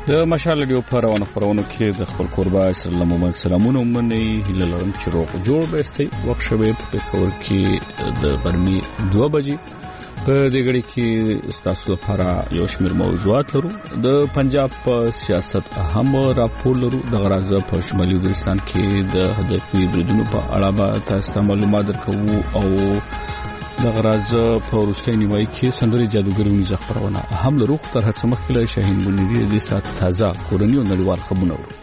د مشال ډیو پرونه کې د خپل قربا اسلام محمد سلامونه ومني هله لرم چې روغ جوړ بهستي وخت شوي په کور کې د برمي 2 بجې په دې غړي کې تاسو لپاره یو شمېر موضوعات لرو د پنجاب په سیاست اهم راپور لرو د غرازه په شمالي وزیرستان کې د هدفي بریدونو په اړه به تاسو معلومات درکو او د غرازه په روسي نیمایي کې سندري جادوګرونی ځخرونه هم لرو تر هڅه مخکله شاهین بنوي د سات تازه کورنیو نړیوال خبرونه ورو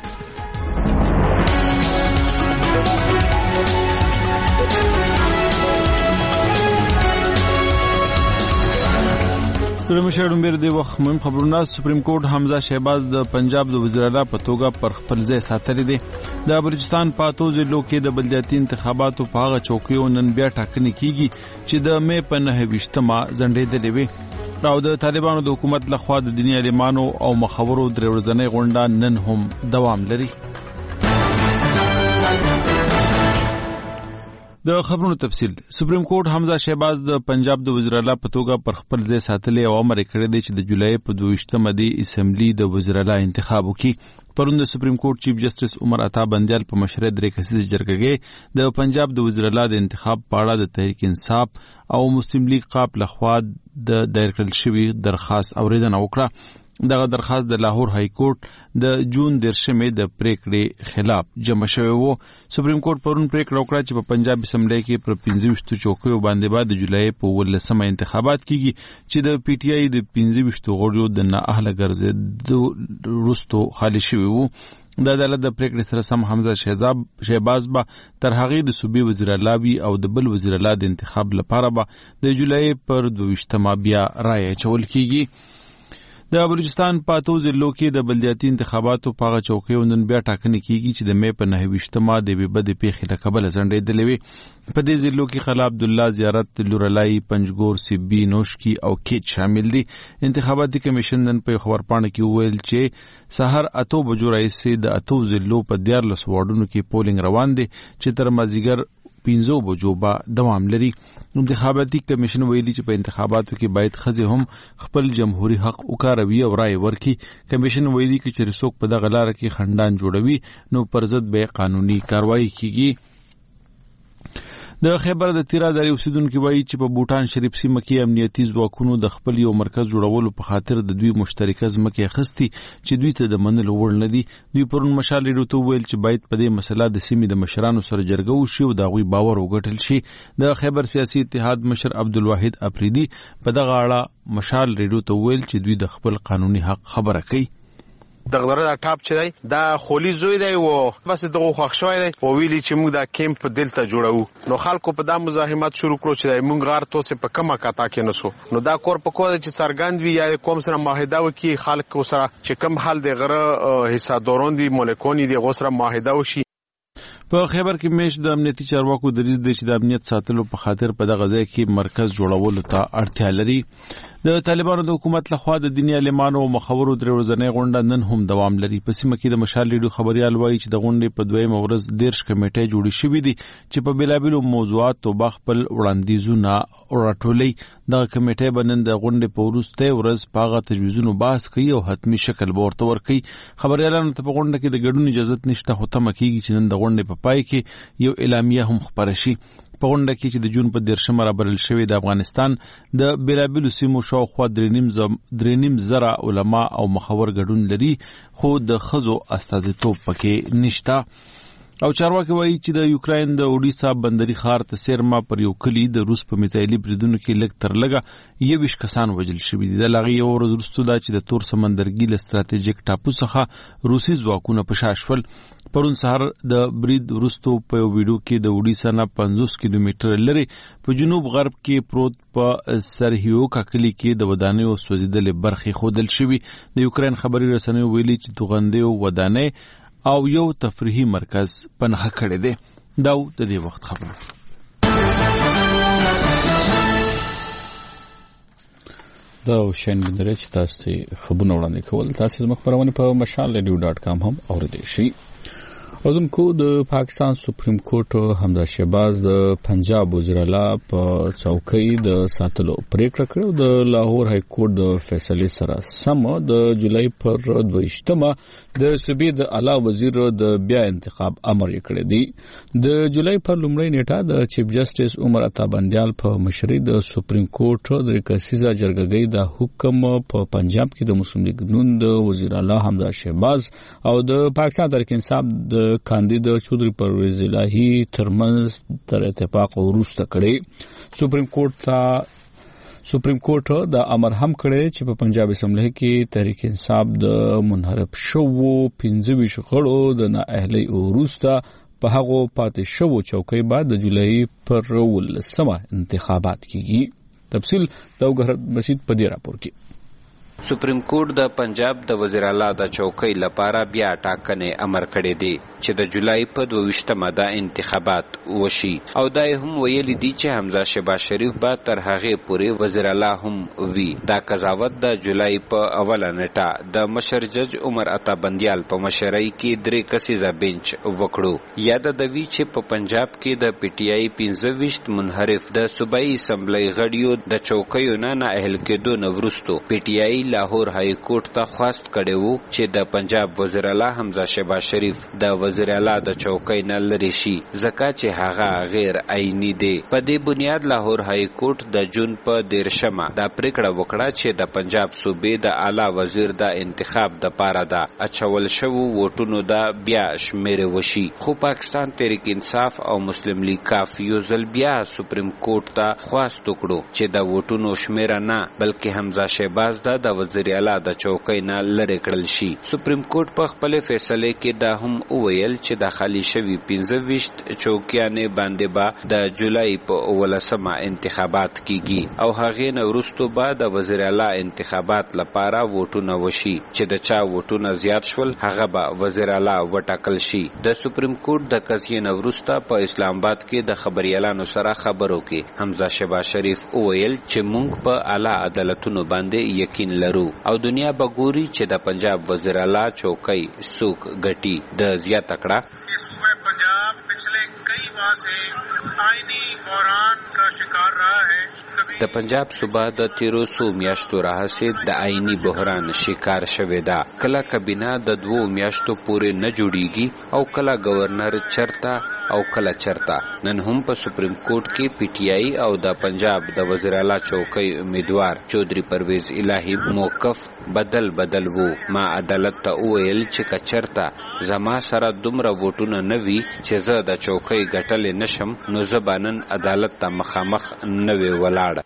ستړي مشرون بیر دی وخت مهم خبرونه سپریم کورټ حمزه شهباز د پنجاب د وزیر اعلی په توګه پر خپل ځای ساتلی دی د بلوچستان په اتو ضلعو کې د بلدیاتي انتخاباتو په هغه چوکیو نن بیا ټاکنې کیږي چې د مې په 29مه ځنډېدلې وي او د طالبانو د حکومت لخوا د دیني عالمانو او مخورو درې ورځنۍ غونډه نن هم دوام لري د خبرونو تفصیل سپریم کورټ حمزه شهباز د پنجاب د وزیر اعلی په توګه پر خپل ځای ساتلې او امر کړی دی چې د جولای په 22مه د اسمبلی د وزیر اعلی انتخاب وکړي پرون د سپریم کورټ چیف جسټس عمر عطا بندیال په مشرۍ 3 کسیزه جرګه د پنجاب د وزیر اعلی د انتخاب په اړه د تحریک انصاف او مسلم لیگ قاپ لخوا د دایر کړل شوی درخواست اوریدنه وکړه دغه درخواست د لاهور های کورټ د جون 13مې د پریکړې خلاف جمع شوی وو سپریم کورټ پرون پریکړه وکړه چې په پنجاب اسمبلی کې پر 25 چوکیو باندې بعد د جولای په 18مه انتخابات کیږي چې د پی ټی آی د 25 غړو د نااهله ګرځېدو وروسته خالی شوی وو د عدالت د پریکړې سره سم حمزه شهباز به تر هغې د صوبې وزیر اعلی او د بل وزیر اعلی د انتخاب لپاره به د جولای پر 22مه بیا رایه اچول کیږي د بلوچستان په اتو ضلعو کې د بلدیاتي انتخاباتو په هغه چوکیو نن بیا ټاکنې کیږي چې د مې په 29مه د بد پیښې له کبله ځنډېدلې وي په دې ضلعو کې خلا عبدالله زیارت لورلای پنجګور سیبی نوشکی او کیچ شامل دي انتخاباتي کمیشن نن په خبرپاڼه کې وویل چې سحر 8 بجو راځي د اتو ضلعو په 14 وارډونو کې پولینګ روان دي چې تر مازیګر 15 بجو به دوام لري انتخاباتي کمیشن ویلي چې په انتخاباتو کې باید ښځې هم خپل جمهوریت حق وکاروي او رائے ورکړي کمیشن ویلي چې څوک په دغه لار کې خندان جوړوي نو پر ضد به قانوني کاروایی کیږي د خیبر د تیرا دری اوسیدونکو وایي چې په بوټان شریف سیمه کې امنیتي ځواکونو د خپل یو مرکز جوړولو په خاطر د دوی مشترکه ځمکې اخیستي چې دوی ته د منلو وړ نه دي دوی پرون مشال ریډیو ته ویل چې باید په دې مسله د سیمې د مشرانو سره جرګه وشي او د هغوی باور وګټل شي د خیبر سیاسي اتحاد مشر عبدالواحد افریدي په دغه اړه مشال ریډیو ته ویل چې دوی د خپل قانوني حق خبره کوي دغه دا ټاپ چې دی دا خولي زوی دی او بس دغه خوښ شوی دی او ویلي چې موږ دا کیمپ دلته جوړو نو خلکو په دا مزاحمت شروع کړو چې موږ غار توسه په کمه کاته کې نسو نو دا کور په کوه چې سرګند وی یا کوم سره معاهده وکي خلکو سره چې کم حال دی غره حصہ دورون دي مولکونی دی غوسره معاهده وشي په خیبر کې مېش د امنیتي چارواکو دریځ دی چې د امنیت ساتلو په خاطر په دغه ځای کې مرکز جوړولو ته اړتیا لري د طالبانو د حکومت لخوا د دیني عالمانو او مخورو درې ورځنۍ غونډه نن هم دوام لري په سیمه کې د مشال ریډیو خبريال وایي چې د غونډې په 2مه ورځ 13 کمیټې جوړې شوې دي چې په بیلابیلو موضوعاتو خپل وړاندیزونه راټولي د کمیټې بنن د غونډې په وروسته ورځ پاغه تجویزونو بحث کوي او حتمی شکل ورته ورکي خبريالانو ته په غونډه کې د ګډون اجازه نشته خو تمه کیږي چې نن د غونډې په پای کې یو اعلامیه هم خبره شي په غونډه کې چې د جون په 13مه رابرل شوی د افغانستان د بیلابیلو سیمو شاوخوا 3.5 زره علما او مخور ګډون لري خو د خزو استازیتوب پکې نشته او چارواکي وایي چې د یوکرين د اوډیسا بندري ښار ته سیرما پر یو کلی د روس په میتایلی بریدونو کې لږ تر لږه 20 کسان وژل شوي دي د لغې یو ورځ وروسته دا چې د تور سمندرګي له ستراتیژیک ټاپو څخه روسي ځواکونه په شا شول پرون سهار د برید وروسته په یو ویډیو کې د اوډیسا نه 50 کیلومتر لري په جنوب غرب کې پروت په سرهیوکا کلی کې د ودانیو سوځیدلې برخې خودل شوي د یوکرين خبري رسنیو ویلي چې توغندې ودانې او یو تفریحي مرکز پناه کړی دی دا د دې وخت خبره دا شین بندره چې تاسو خبرونه وړاندې کول تاسو زموږ خبرونه په مشال radio.com هم اوریدئ شئ اردنکو د پاکستان سپریم کورټ حمزه شهباز د پنجاب وزیر اعلی په چوکۍ د ساتلو پریکړه کړې د لاهور های کورټ د فیصلې سره سم د جولای پر 22مه د صوبې د اعلی وزیر د بیا انتخاب امر کړی دی د جولای پر لومړۍ نیټه د چیف جسټس عمر عطا بندیال په مشرۍ د سپریم کورټ د کسیزه جرګې د حکم په پنجاب کې د مسلم لیگ نون د وزیر اعلی حمزه شهباز او د پاکستان تحریک انصاف د کاندید چودري پرویز الهی ترمنځ تر اتفاق وروسته کړي سپریم کورټ د امر هم کړي چې په پنجاب اسمبلی کې تحریک انصاف د منحرف شو 15 غړو د نااهلي وروسته په هغه پاتې شو چوکۍ بعد د جولای پر 18مه انتخابات کیږي تفصیل د وګړه مسجد په دې راپور کې سپریم کورټ د پنجاب د وزیر اعلی د چوکۍ لپاره بیا ټاکنې امر کړی دی چې د جولای په 22مه د انتخابات وشي او دا هم ویلي دی چې حمزه شهباز شریف به تر هغه پورې وزیر اعلی هم وي دا قضاوت د جولای په اوله نیټه د مشر جج عمر عطا بندیال په مشرۍ کې 3 کسیزه بنچ وکړو یاد د وی چې په پنجاب کې د پی ټی آی 15 منحرف د صوبایي اسمبلی غړیو د چوکیو نه اهل کېدو نورستو پی ټی آی لاهور های کورټ ته خواست کړي وو چې د پنجاب وزیر اعلی حمزه شهباز شریف د وزیر اعلی د چوکۍ نه لري شي ځکه چې هغه غیر عیني دی په دې بنیاد لاهور های کورټ د جون په 13مه دا پریکړه وکړه چې د پنجاب صوبې د اعلی وزیر د انتخاب د پاره دا اچول شو ووټونو دا بیا شمیر وشي خو پاکستان تحریک انصاف او مسلم لیگ کاف یو ځل بیا سپریم کورټ ته خواست وکړو چې د ووټونو شمیر نه بلکې حمزه شهباز د وزیر اعلی د چوکۍ نه لری کړل شي سپریم کورټ په خپل فیصله کې دا هم وویل چې د خالی شوی 15 چوکیانې باندې با د جولای په 18مه انتخابات کیږي او هغه نه وروسته به د وزیر اعلی انتخابات لپاره ووټونه وشي چې د چا ووټونه زیات شول هغه به وزیر اعلی وټاکل شي د سپریم کورټ د قضیې نه وروسته په اسلام آباد کې د خبريالانو سره خبرو کې حمزه شهباز شریف وویل چې موږ په اعلی عدالتونو باندې یقین لرو او دنیا بګوري چې د پنجاب وزیر اعلی چوکۍ سوق غټي د زیات کړه صوبہ پنجاب پچھلے کئی ماہ سے آئینی بحران کا شکار رہا ہے د پنجاب صوبه د 1300 میاشتو راهسې د آئینی بحران شکار شوه دا کله کابینه د 2 میاشتو پورې نه جوړیږي او کله گورنر چرتا او کله چرتا نن هم په سپریم کورټ کې پی ټی آی او د پنجاب د وزیر اعلی چوکۍ امیدوار چودري پرویز الهی موقف بدل وو ما عدالت ته ویل چې کچرتا زما سره دومره ووټونه نه وی چې زه د چوکۍ ګټل نشم نو زبانن عدالت ته مخامخ نه وی ولاړ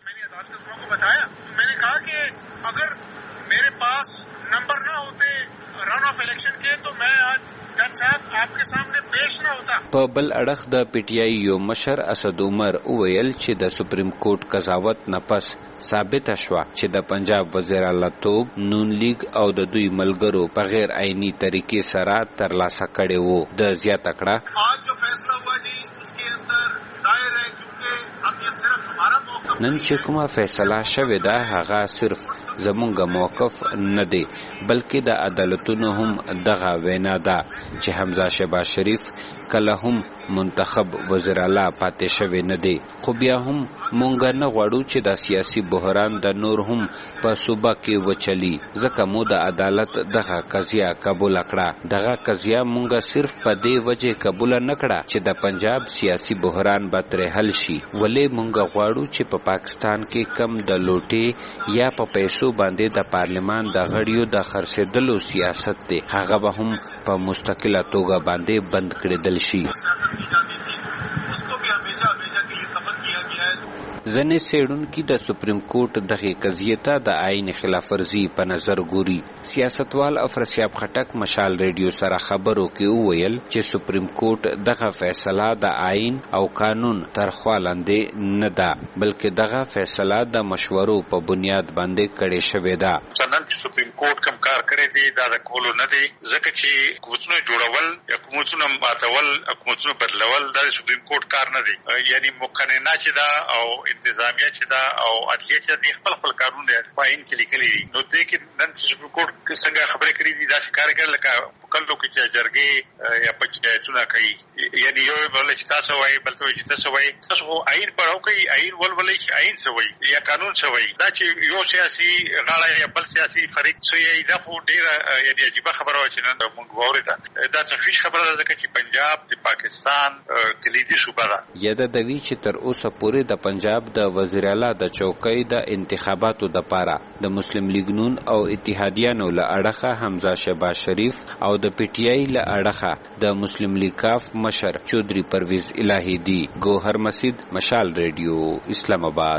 میں نے کہا کہ اگر میرے پاس نمبر نہ ہوتے رن آف الیکشن کے تو میں آج جج صاحب آپ کے سامنے پیش نہ ہوتا په بل اړخ د پی ټی آی یو مشر اسد عمر ویل چې د سپریم کورټ قضاوت نه پس ثابت شوه چې د پنجاب وزیر اعلی توب نون لیگ او د دوی ملګرو په غیر عیني طریقې سره ترلاسه کړي وو د زیات کړه آج جو فیصلہ ہوا جی اس کے اندر ظاہر ہے کیونکہ اب یہ صرف ہمارا موقف نن چې کومه فیصله شوه دا هغه صرف زمونږ موقف نه دی بلکې د عدالتونو هم دغه وینا ده چې حمزه شهباز شریف کله هم منتخب وزیر اعلی پاتې شوی نه دی خو بیا هم مونږ نه غواړو چې د سیاسي بحران د نور هم په صوبه کې وچلی ځکه مو د عدالت دغه قضیه قبول کړه دغه قضیه مونږ صرف په دې وجه قبول نه کړه چې د پنجاب سیاسي بحران به تر حل شي ولې مونږ غواړو چې په پاکستان کې کم د لوټي یا په پیسو باندې د پارلمان د غړیو د خرڅېدلو سیاست دی هغه به هم په مستقله توګه باندې بند کړي شي ځنې څېړونکي د سپریم کورټ دغه قضیې ته د آئین خلاف ورزي په نظر ګوري سیاستوال افرسیاب خټک مشال ریډیو سره خبرو کې وویل چې سپریم کورټ دغه فیصله د آئین او قانون تر خوا لاندې نه ده بلکې دغه فیصله د مشورو په بنیاد باندې کړې شوې ده څنګه چې سپریم کورټ کوم کار کړی دی دا د کولو نه دی ځکه چې حکومتونه جوړول یا حکومتونه ماتول حکومتونه بدلول دا سپریم کورټ کار نه دی یعنی مقننه چې دا او انتظامیه چې دا او عدلیه چې د خپل قانون دی په عین کې لیکلي دي. نو دې کې نن سپریم کورټ څنګه خبرې کړې دي دا کارګر لکه کله چې جرګې یا پنچایتونه کوي یعنی یو بل چې تاسو وایي بل ته چې تاسو وایي تاسو عین پر او کوي عین ولولې عین څه وایي یا قانون څه وایي دا چې یو سیاسي غاړه یا بل سیاسي فریق څه یې دا خو ډیره یعنی عجیب خبره و چې نن موږ ووري دا څه فیش خبره ده چې پنجاب د پاکستان کلیدي صوبه ده. یاده دوی چې تر اوسه پورې د پنجاب د وزیر اعلی د چوکۍ د انتخاباتو د پاره د مسلم لیگ نون او اتحادیانو له اړخه حمزه شهباز شریف او د پی ټی آی له اړخه د مسلم لیگ کاف مشر چودھری پرویز الہی دی. گوهر مسید، مشال ریډیو، اسلام آباد.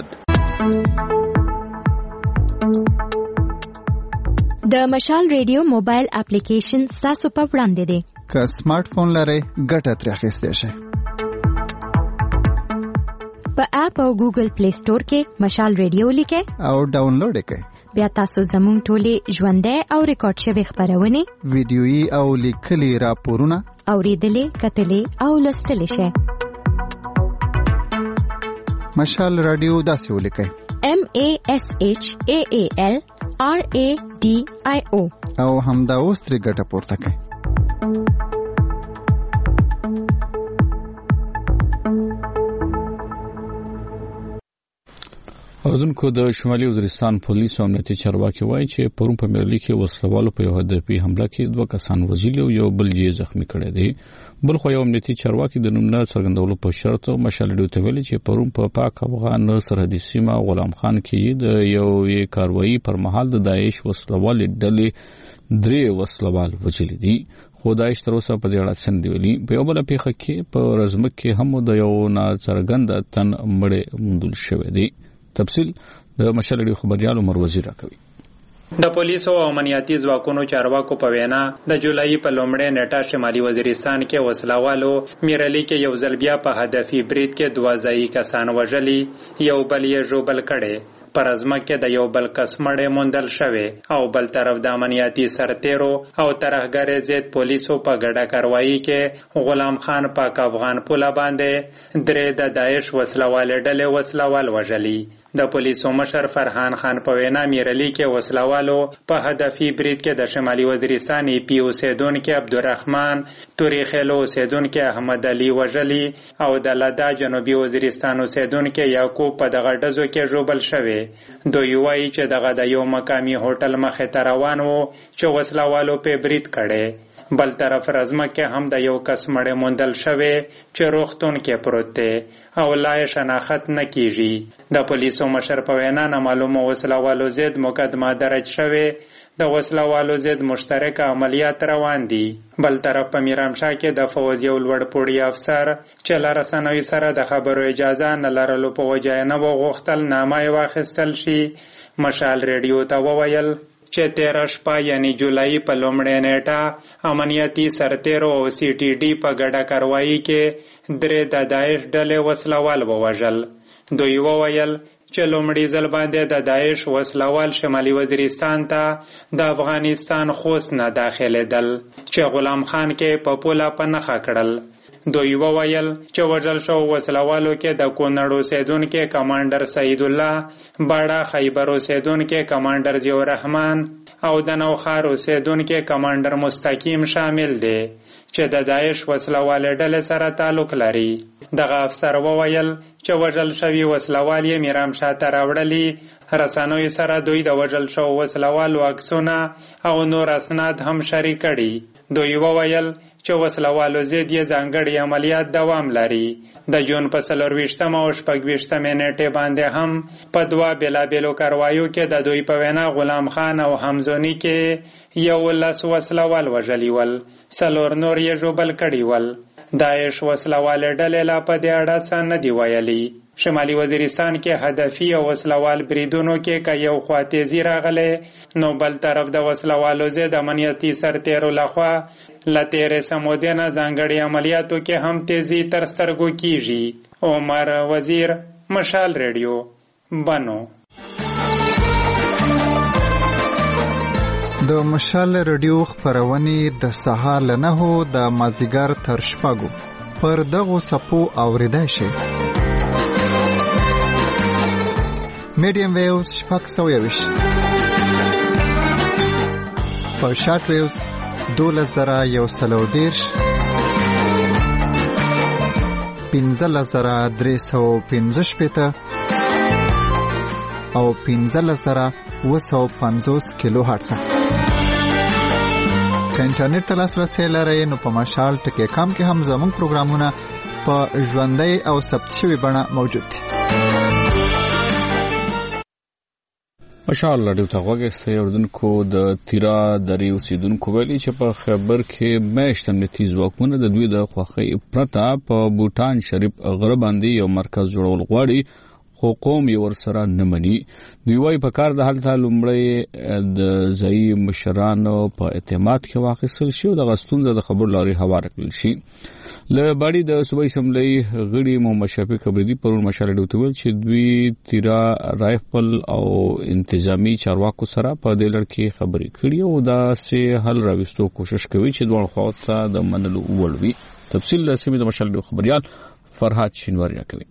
د مشال ریډیو موبایل اپلیکیشن تاسو په وړاندې دی. که سمارټ فون لرئ ګټه ترې اخیستی شئ. په اپ او ګوګل پلی سٹور کې مشال ریډیو لیکئ او ډاونلوډ یې کړئ. بیا تاسو زموږ ټولې ژوندۍ او ریکارډ شوې خپرونې ویډیويي او لیکلي راپورونه اورېدلې، کتلې او لوستلی شئ. مشال رادیو داسې ولیکئ: MASHAALRADIO او همدا اوس ترې ګټه پورته کړئ. اوردونکو د شمالي وزیرستان پولیس او امنیتي چارواکي وایي چې پرون په میرلي کې وسلوالو په یو هدفي حمله کې 2 کسان وژلي او یو بل یې زخمی کړی دی. بل خو یو امنیتي چارواکي د نوم نه څرګندولو په شرط مشال ډیو ته ویلي چې پرون په پاک افغان سرحدي سیمه غلام خان کې د یو کاروایی پر مهال د داعش وسلوال ډلې 3 وسلوال وژلي دي. خدایش تر اوسه په دې اړه څه دی ویلي. په یو بل پیښه کې په رزمک کې هم د یو ناڅرګند تن مړ موندل شوی دی. تفصیل د مشال ډیو خبريال عمر وزیر راکوي. د پولیسو او امنیتي ځواکونو چارواکو په وینا د جولای په لومړۍ نیټه شمالي وزیرستان کې وسلوالو میرلي کې یو ځل بیا په هدفي برید کې 2 ځایي کسان وژلي، یو بل یې ژوبل کړي. پر ازمکه کې د یو بل کس مړی موندل شوی او بل طرف د امنیتي سرتیرو او ترهګر ضد پولیسو په ګډه کاروایی کې غلام خان پاک افغان پوله باندې 3 د داعش وسلوال ډلې وسلوال وژلي. د پولیسو مشر فرحان خان په وینا میرلي کې وسلوالو په هدفي برید کې د شمالي وزیرستان پی اوسیدونکو عبدالرحمن توریخلو اوسیدونکو احمد علي وژلي او د لدا جنوبي وزیرستان اوسیدونکو یعقوب په دغه ډزو کې ژوبل شوی. دوی وایي چې دغه د یو مقامي هوټل مخې ته روان وو چې وسلوالو په برید کړي. بل طرف رزمه کې هم د یو کس مړی موندل شوی چې روغتون کې پروت دی او لا یې شناخت نه کیږي. د پولیسو مشر په وینا نامعلومه وسلوالو ضد مقدمه درج شوی، د وسلوالو ضد مشترک عملیات روان دي. بل طرف په میرامشاه کې د فوز یو لوړ پوړی افسر چې له رسنیو سره د خبرو اجازه نه لرلو په وجه نه وغوښتل نامه یې واخیستل شي. مشال ریډیو ته وویل چې 13 شپه یعنی جولای په لومړۍ نیټه امنیتي سرتیرو او سی ټي ډي په ګډه کاروایی کې 3 د داعش ډلې وسلوال ووژل. دوی وویل چې لومړی ځل باندې د داعش وسلوال شمالي وزیرستان ته د افغانستان خوست نه داخلېدل چې غلام خان کې په پوله په نښه کړل. دوی وویل چې وژل شو وسلوالو کې د کونړ اوسیدونکو کمانډر سعید الله، باړه خیبر اوسیدونکو کمانډر ضیاء الرحمن او د نوخار اوسیدونکو کمانډر مستقیم شامل دي چې د داعش وسلوال ډلې سره تعلق لري. دغه افسر وویل چې وژل شوی وسلوال یې میرامشاه ته راوړلي. رسنیو سره دوی د وژل شو وسلوالو عکسونه او نور اسناد هم شریک کړي. دوی وویل چې وسلوالو ضد یې ځانګړي عملیات دوام لري. د جون په 24 او 26 نیټې باندې هم په 2 بېلابېلو کاروایو کې د دوی په وینا غلام خان او حمزونی کې 11 وسلوال وژلي ول، 4 نور یې ژوبل کړي ول. داعش وسلوال ډلې لا په دې اړه څه نه دی ویلي. شمالي وزیرستان کې هدفي او وسلوال بریدونو کې که یو خوا تیزی راغلی، نو بل طرف د وسلوالو ضد امنیتي سرتیرو لخوا له تېرې سمودې نه ځانګړي عملیاتو کې هم تیزی تر سترګو کیږي. عمر وزیر، مشال ریډیو، بنو. د مشال ریډیو خبرونه د سهار له 9 د مازیګر تر 6 پر دغو صفو اوریدای شي. میډیم ویوز 620 په شارټ ویوز 12110 15315 او 15750 کیلو هرتز. که انټرنیټ ته لاسرسی لرئ نو په مشال ټکی کام کې هم زموږ پروګرامونه په ژوندۍ او ثبت شوی بڼه موجود دي. مشال رادیو ته غوږی اوردونکو د تیرا درې اوسیدونکو ویلي چې په خیبر کې میشت امنیتي ځواکونه د دوی د خوښۍ پرته په بوټان شریف غره باندې یو مرکز جوړول غواړي، خو قوم یې ورسره نه مني. دوی وايي په کار د هلته لومړی د ځایي مشرانو په اعتماد کې واخیستل شي او د ستونزه د خبرو لارې هواره کړل شي. له باندې د صوبایي اسمبلی غړي محمد شفیق ابریدي پرون مشال ډیو ته ویل چې دوی تیرا رایفل او انتظامی چارواکو سره په دې لړ کې خبرې کړې او دا سه حل راوستو کوشش کوي چې دوه خواته د منلو وړ وي. تفصیل سیمه د مشال ډیو خبريال فرهاد شینواری راکوي.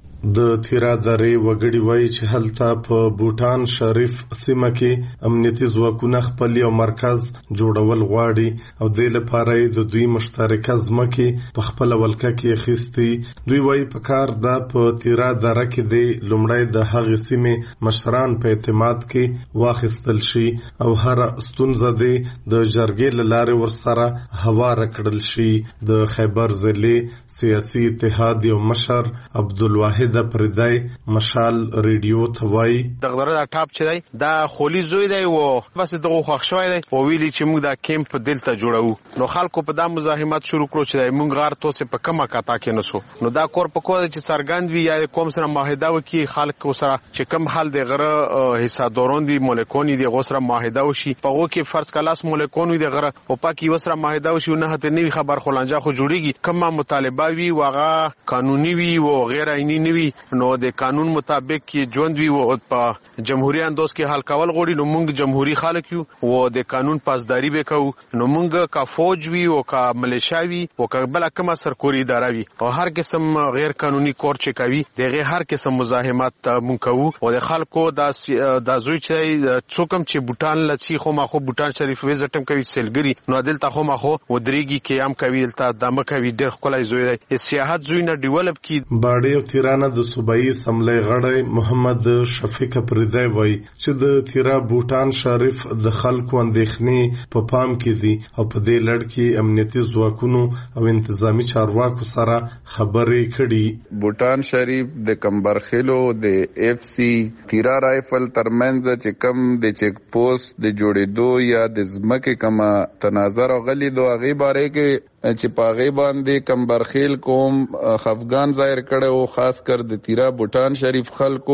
د تیرا درې وګړي وایي چې هلته په بوټان شریف سیمه کې امنیتي ځواکونه خپل یو مرکز جوړول غواړي او د لپاره د دوی مشترکه ځمکې په خپل ولکه کې اخیستي. دوی وایي په کار دا په تیرا دره کې د لومړی د هغې سیمې مشران په اعتماد کې واخیستل شي او هر ستونزه د جرګې له لارې ورسره هواره کړل شي. د خیبر ضلع سیاسي اتحاد یو مشر عبدالواحد د پردای مشال ریډیو ته وای دغه دا ټاپ چې دی دا خولي زوی دی او بس دغه خوښ شوی دی او ویلي چې موږ دا کیمپ دلته جوړو. نو خلکو په دا مزاحمت شروع کړو چې موږ غار توسه په کمه کاته کې نسو. نو دا کور په کوه چې سرګند وی یا کوم سره معاهده وکي خلک سره چې کم حال دی غره حصہ دورون دی مولکونی دی غوسره معاهده وشي په وو کې فرض کلاس مولکونی دی غره او پاکي وسره معاهده وشي نه ته نوی خبر خلانجه خو جوړیږي کمه مطالبه وی واغه قانوني وی او غیر عیني نوی نو د قانون مطابق کې ژوند وی او په جمهوریت انداز کې حل کول غوړي. نو موږ جمهوریت خلک یو او د قانون پاسداري وکاو. نو موږ کا فوج وی او کا ملیشیا وی او کا بل کومه سرکوري اداره وی او هر قسم غیر قانوني کور چې کوي دغه هر قسم مزاحمت موږ کوو او د خلکو د زوی چې څوکم چې بوټان لچی خو ما خو بوټان شریف وزټم کوي سیلګری نو دلته خو ما خو ودرېږي قیام کوي دلته دمه کوي ډېر خلای زوی دی سیاحت زوی نه ډیولپ کی. باډي او تیرانه د صوبایي اسمبلی غړی محمد شفیق ابریدی وایي چې د تیرا بوټان شریف د خلکو اندېښنې په پام کې دي او په دې لړ کې امنیتي ځواکونو او انتظامی چارواکو سره خبرې کړي. بوټان شریف د کمبرخیلو د اف سی تیرا رایفل ترمنځ چې کم د چیک پوسټ د جوړېدو یا د ځمکې کما تناظر غلي دوه غي باره کې چې پاغي باندې کمبرخیل کوم خفغان ظاهر کړي او خاص کر د تیرا بوټان شریف خلکو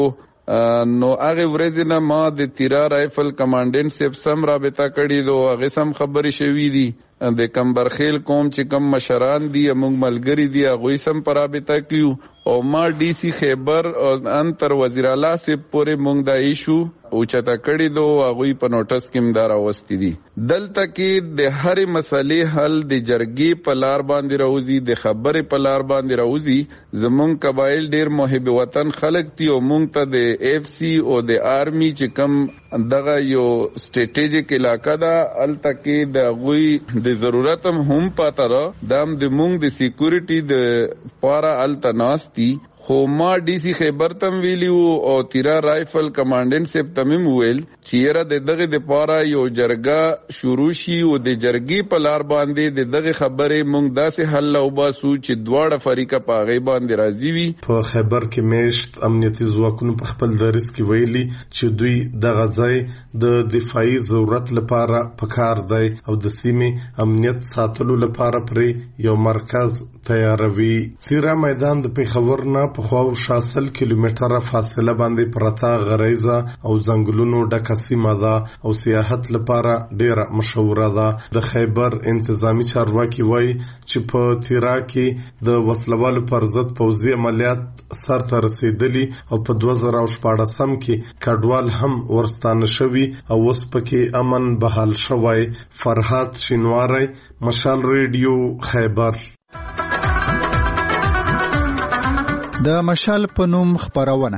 نو هغه ورځ نه ما د تیرا رایفل کمانډنټ سیب سم رابطه کړي دو هغه سم خبري شوې دي د کمبرخیل کوم چې کم مشران دي موږ ملګری دي هغه سم پر رابطه کیو او ما ډي سي خیبر او انتر وزیر اعلی سے پورې موږ دا ایشو او چتا کړي دو هغه په نوټس کې مدار اوستي دي. دلته کې د هرې مسلې حل د جرګې په لار باندې راوځي د خبرې په لار باندې راوځي. زمونږ قبایل ډیر محب وطن خلک دي او موږ ته د اف سی او د آرمي چې کم دغه یو سټریټیجیک علاقہ دا الته کې د غوي د ضرورت هم پاتره دام د موږ د سکیورټي د پارا التناستی خو ما ډي سي خیبر تم ویلیو او تیرا رایفل کمانډنټ سیب تمیم ویل چیرې د دغه د پاره یو جرګه شروع شي او د جرګې په لار باندې د دغه خبرې مونږ داسې حل او باسو چې دواړه فریقه په غي باندې راضي وي. په خیبر کې میشت امنیتي ځواکونو په خپل درس کې ویلي چې دوی د غزای د دفاعي ضرورت لپاره پکار دی او د سیمې امنیت ساتلو لپاره پرې یو مرکز تیاروي. تیرا میدان د پیښور نه په خواو شاسل کیلومتره فاصله باندې پرتا غریزه او ځنګلونو ډکه سیمه ده او سیاحت لپاره ډیره مشهوره ده. د خیبر انتظامی چارواکي وایي چې په تیرا کې د وسلوالو پر ضد پوځي عملیات سرته رسیدلي او په 2014 کې کډوال هم ورستانه شوي او اوس پکې امن بحال شوی. فرهاد شینواری، مشال ریډیو، خیبر. د مشال په نوم خبرونه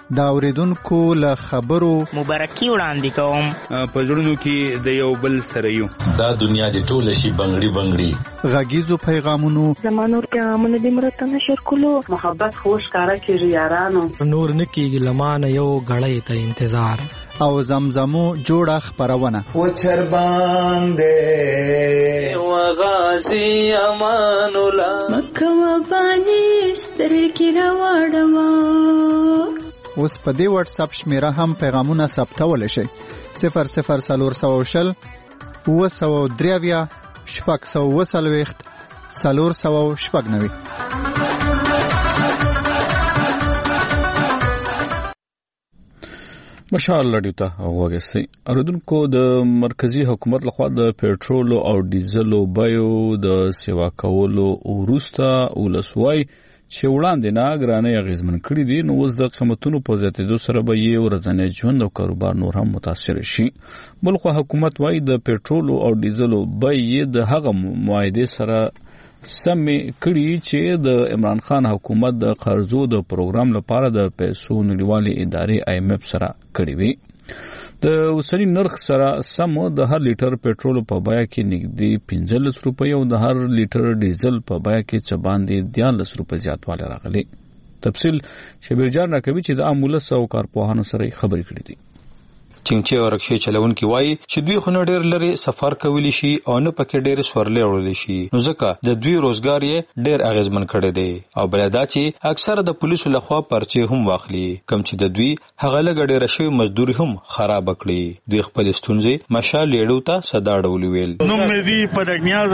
دا اوریدونکو له خبرو مبارکي وړاندې کوم. په زړونو کې د یو بل سره یو. دا دنیا دې ټوله شي بنګړي بنګړي. غږیزو پیغامونو زمانور پیغامونه دې مرته نشر کولو. محبت خوش کارا کېږي یارانو. نور نکېږي لمانه یو غړې ته انتظار. او زمزمو جوړه خبرونه. و چر باندې و غازی امان الله مکه و باندې سترګې راوړم. اوس په دې واتس اپ شمیره هم پیغامونه ثبتول شي. 00420 903 490 490. مشال لډیو ته وګورئ. اوریدونکو د مرکزی حکومت لخوا د پېټرول او ډیزل بیو د سیوا کولو وروسته ولسوای چې وړاندې نه ګرانې اغیزمن کړي دي، نو اوس د قیمتونو په زیاتېدو سره به یې ورځنی ژوند او کاروبار نور هم متاثر شي. بلخو حکومت وايي د پېټرول او ډیزل بیې د هغه معاهدې سره سمې کړي چې د عمران خان حکومت د قرضو د پروګرام لپاره د پیسو نړیوالې ادارې IMF سره کړي وي. د اوسنی نرخ سره سم د هر لیټر پېټرول په بیه کې نږدې 15 روپۍ او د هر لیټر ډیزل په بیه کې څه باندې 14 روپۍ زیاتوالی راغلی. تفصیل شبیر جان راکوي چې د امولس او کارپوهانو سره خبرې کړې دي. چینچې او رکشې چلونکي وایي چې دوی خو نه ډېر لري سفر کولی شي او نه پکې ډېر سورلې وړلی شي، نو ځکه د دوی روزګار یې ډېر اغیزمن کړی دی. او بل دا چې اکثره د پولیسو لخوا پرچې هم واخلي، کم چې د دوی هغه لږ ډېره شوې مزدوري هم خراب کړي. دوی خپل ستونزې مشال لیډو ته صدا ډول ویل. نوم مې دی پدګنیاز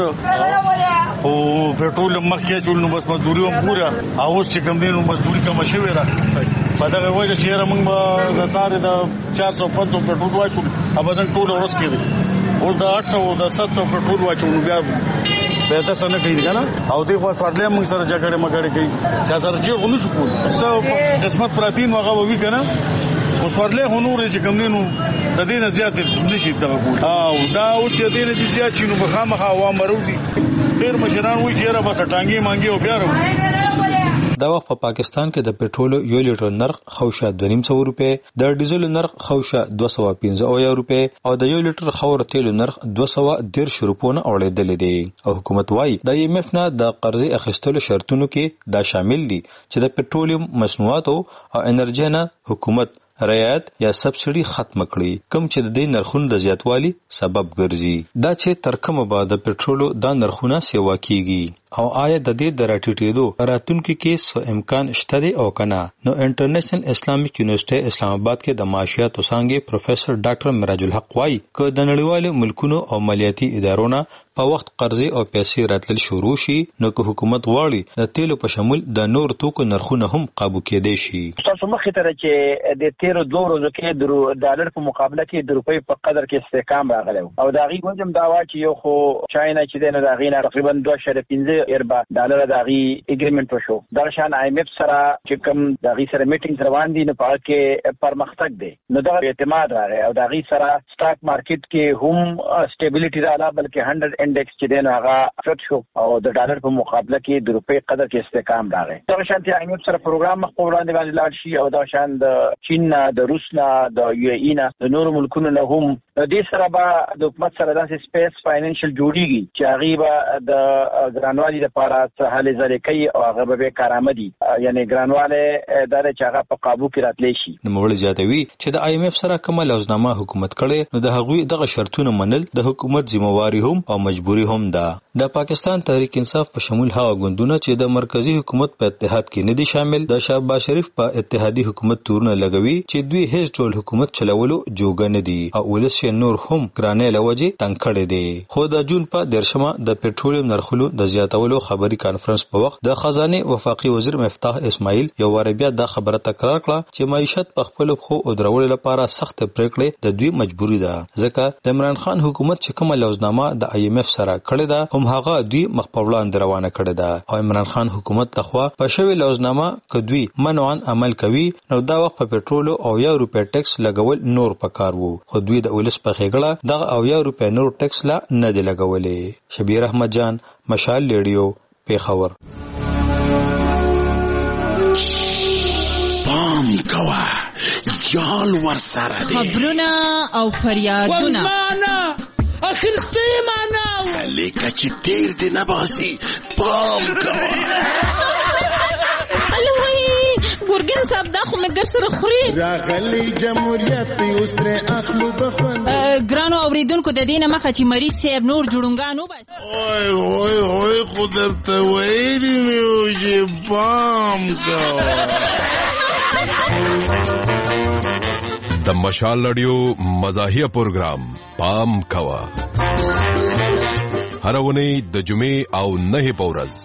او پېټرول مخکې چول نو بس مزدوري هم پورا اوس چې کم دینو مزدوري کم شوې را په دغه وجه چې موږ د ساره د 400-500 پېټرول واچو ابزن ټول ورس کېږي. اوس د 800 او د 700 پېټرول واچو نو بیا به تاسو نه کوي کنه. او دغه خو پرلې موږ سره جګړه مګړه کوي چې سره چې غونډه شو کول څو قسمت پراتین هغه وی کنه. اوس پرلې هنور چې کوم دینو د دې نه زیات نشي دغه کول. او دا او چې دې نه زیات شنو بخامخه عوام وروزي ډېر مشران وی چې را بس ټانګي مانګي او بیا ورو. دا وخت په پاکستان کې د پېټرول یو لیټر نرخ خوشه 250 روپے، د ډیزل نرخ خوشه 215 روپے او د یو لیټر خور تیل نرخ 210 روپے اوړېدل دي. او حکومت وايي د IMF نه د قرضې اخیستلو شرطونو کې دا شامل دي چې د پېټرولیم مصنوعات او انرژي نه حکومت رعایت یا سبسیډي ختم کړي، کوم چې د دې نرخونو د زیاتوالي سبب ګرځي. دا چې تر کومه به د پېټرولو د نرخونه سیوا کیږي او آیا د دې د راټیټېدو راتلونکي کې څه امکان شته دی او کنه. نو انټرنیشنل اسلامیک یونیورسيټي اسلام آباد کې د معاشیاتو څانګې پروفیسور ډاکټر مراج الحق وايي چې د نړیوالو ملکونو او مالیاتي ادارونو په وخت قرضې او پیسې راتلل شروع شي، نو که حکومت غواړي د تیلو په شمول د نور توکو نرخونه هم قابو کېدای شي. تاسو مخې ته چې د تیرو 2 ورځو کې د ډالر په مقابله کې د روپۍ په قدر کې استحکام راغلی او دا غي وجم دا وا چې یو خو چاینا چې د غینا تقریبا 2.15 اربع ډالر د غي اګریمنت وشو. دا شان IMF سره چې کوم د غي سره میټینګ روان دي نو په کې پرمختګ دی، نو دا اعتماد راغی او د غي سره سٹاک مارکیټ کې هم سټیبিলিټی رااله، بلکې 100 انډیکس چې دین هغه فټ شو او د ډالر په مقابله کې د روپۍ قدر کې استحکام راغی. دا شان چې IMF سره پروګرام مخ په وړاندې باندې لاړ شي او دا شان د چین نه، د روس نه، د UAE نه، د نورو ملکونو نه هم دې سره به د حکومت سره داسې سپیس فاینانشل جوړیږي چې هغه به د ګرانوالي لپاره څه حل ځلې کوي او هغه به کارآمدي، یعنی ګرانواله د چاغه په قابو کې راتلی شي. نو موږ زیاتوي چې د IMF سره کومه لوزنامه حکومت کړي، نو د هغوی دغه شرطونه منل د حکومت ذمہواری هم او مجبوری هم ده. د پاکستان تحریک انصاف په شمول هغه ګوندونه چې د مرکزی حکومت په اتحاد کې نه دي شامل، د شهباز شریف په اتحادی حکومت تورونه لګوي چې دوی هیڅ ډول حکومت چلولو جوګه نه دي او ولس نور هم ګرانې لوجي تنګ کړي دي. خو د جون په 13مه د پېټرولیم نرخونو د زیاتولو خبري کانفرنس په وخت د خزانه وفاقي وزیر مفتاح اسماعیل یو وار بیا د خبره تکرار کړه چې معیشت په خپل خو او درول لپاره سخت پریکړې د دوی مجبوری ده، ځکه د عمران خان حکومت چې کومه لوزنامه د IMF سره کړې ده هم هغه دوی مخ په وړاندې روانه کړې ده او عمران خان حکومت لخوا په شوی لوزنامه کدوی منوان عمل کوي، نو دا وخت په پېټرول او 1 روپے ټیکس لګول نور پکار وو، خو دوی د ولس په خېګړه دغه او 1 روپے نور ټیکس لا نه دی لګولې. شبیر احمد جان، مشال ریډیو، پیښور. پام کوه جال ور سره دی خبرونه او فریادونه والمانا اخرستی معنا لیکه چې تیر دی نباسي پام کوه ګورګین صاحب دا خو مګر سره خوري راغلی جمهوریت اوس تر اخلو بخوند ګرانو اوریدونکو د دینه مخه چې مریض صاحب نور جوړونګانو بس اوه خو درته ویلي مې و چې پام کوه د مشال رادیو مزاحیه پروګرام پام کوه هر ونی د جمعې او نه په ورځ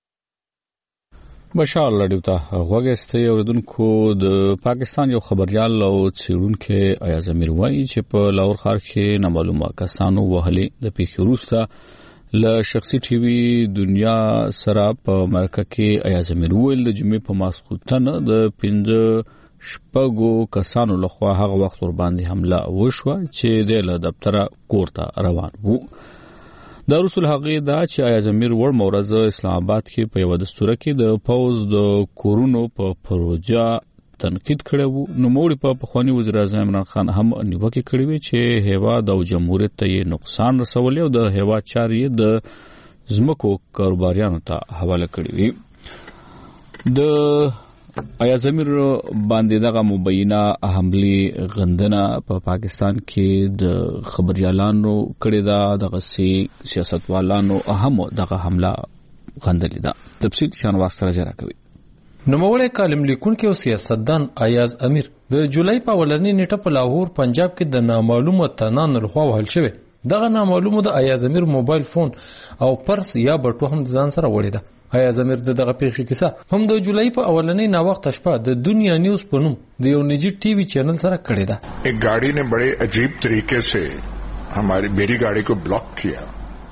مشال رادیو ته غوږی اوریدونکو د پاکستان یو خبريال او څېړونکو ایاز امیر وایي چې په لاهور ښار کې نامعلومه کسانو وهلي د پیښې وروسته له شخصي ټي وي دنیا سره په مرکه کې ایاز امیر ویل د جمعې په ماسخوتن د 15 کسانو لخوا هغه وخت ور باندې حمله وشوه چې د دفتر کورته روان وو. د رسول هغه دا چې ایاز امیر ور مورز اسلام آباد کې په یو دستور کې د پوز د کورونو په پروژه تنقید کړو. نو موړي په خواني وزیر اعظم عمران خان هم نیوکه کړې وي چې هیواد او جمهوریت ته نقصان رسولي او د هیواد چارې د زمکو کاروباریانو ته حواله کړې وي. د ایاز امیر باندې دغه مبینه حمله غندنه په پاکستان کې د خبريالانو کړي دا دغه سیاستوالانو هم دغه حمله غندلې ده. تفصیل شانواز سره جره کوي. نوموړی کالم لیکونکي او سیاستدان ایاز امیر د جولای په ولنی نیټه په لاهور پنجاب کې د نامعلومه تنان لخوا وهل شوی. دغه نامعلومه د ایاز امیر موبایل فون او پرس یا بټو هم ځان سره وړي ده. ایاز امیر دغه پیښې کیسه هم د جولای په اولنی نا وخت شپه د دنیا نیوز په نوم د یو نجی ټي وي چینل سره کړی ده. ایک گاڑی نے بڑے عجیب طریقے سے میری گاڑی کو بلاک کیا.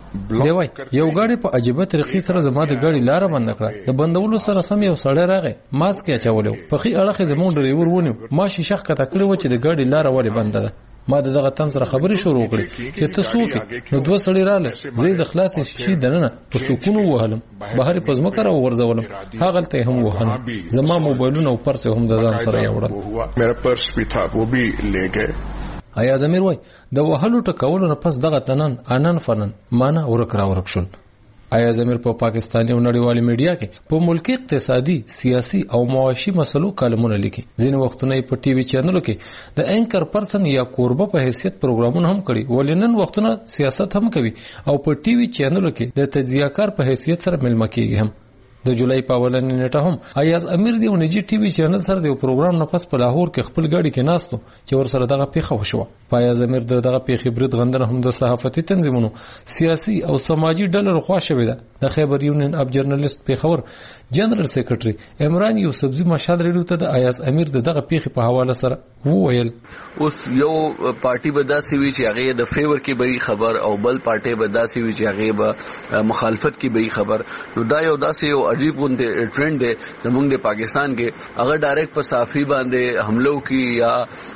دیوای یو گاڑی په عجیبه طریقې سره زما د گاڑی لار بند کړه. د بندولو سره سم یو سړی راغی ماسک یې چولو په خي اړه زموږ ډرایور ونیو ما شیشه کته کړو چې د گاڑی لار ولې بند ده. ما دغه تن سره خبرې شروع کړې چې ته څوک نو دوه سړي رااله زه د خلاص شي دننه په سکونو وهلم بهر پزما کرا ورځولم هغه ته هم وهنه زما موبایلونه او پرس هم د ځان سره یوړل. میرا پرس بھی تھا وہ بھی لے گئے. ایاز امیر وای د وهلو ټکولو نه پس دغه تنن انن فنن معنا ورک شول. ایاز امیر په پاکستاني او نړیوالي میډیا کې په ملکی اقتصادي سیاسي او معاشي مسلو کالمونه لیکي. ځینې وختونه په ټي وي چینلونو کې د انکر پرسن یا کوربه په حیثیت پروګرامونه هم کړي. ولنن وختونه سیاست هم کوي او په ټي وي چینلونو کې د تجزیه‌کار په حیثیت سره ملمه کیږي. هم د جولای په ولنی نیټه هم ایاز امیر دی ونجی ټي وي چینل سره د پروګرام نه پس په لاهور کې خپل گاډي کې ناستو چې ور سره دغه پیښه وشوه. ایاز امیر دغه پیښې برید غندنه هم د صحافتي تنظیمونو سیاسي او سماجی ډلو خوا شوې ده. د خیبر یونین اف جرنالست پیښور جنرال سیکریټري عمران یوسفزي مشهد ریډیو ته د ایاز امیر دغه پیښې په حواله سره وویل اوس یو پارټي به داسې وی چې هغه د فیور کې به خبر او بل پارټي به داسې وی چې هغه به مخالفت کې به خبر. نو دا یو داسې یو عجیب غونډه ټرند دی زموږ د پاکستان کې. اگر ډایرکټ په صحافي باندې حملو کې یا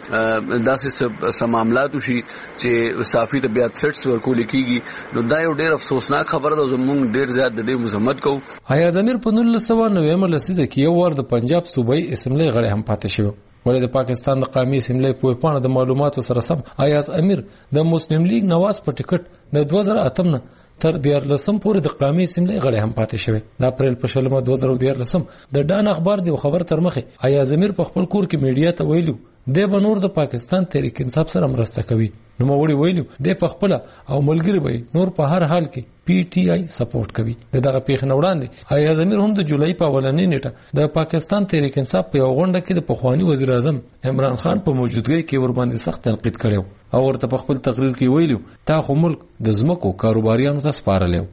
داسې معاملات وشي چې صحافي ته بیا ثټس ورکول کیږي نو دا یو ډېر افسوسناک خبره ده. زموږ ډېر زیات د دې مذمت کوو. ایاز امیر په 1990 لسیده کې یو ور د پنجاب صوبایي اسمبلی غړی هم پاتې شو. ولې د پاکستان د قومي اسمبلی په پاڼه د معلوماتو سره سم ایاز امیر د مسلم لیگ نواز په ټیکټ د 2008 نه تر 14 پورې د قومي اسمبلی غړی هم پاتې شوی. د اپریل په 2014 د ډان اخبار دی خبر تر مخه ایاز امیر په خپل کور کې میډیا ته ویلو د بنور د پاکستان تحریک انصاف سره مرسته کوي. نو موړي ویلو د پخپله او ملګری وي نور په هر حال کې پی ټی آی سپورټ کوي. دغه پیښ نه وړاندې ایاز امیر هم د جولای په ولنی نیټه د پاکستان تحریک انصاف په غونډه کې د پخوانی وزیر اعظم عمران خان په موجودګۍ کې ور باندې سخت تنقید کړو او ورته په خپل تقریر کې ویلو تا خو ملک د زمکو کاروباریانو ته سپارلو.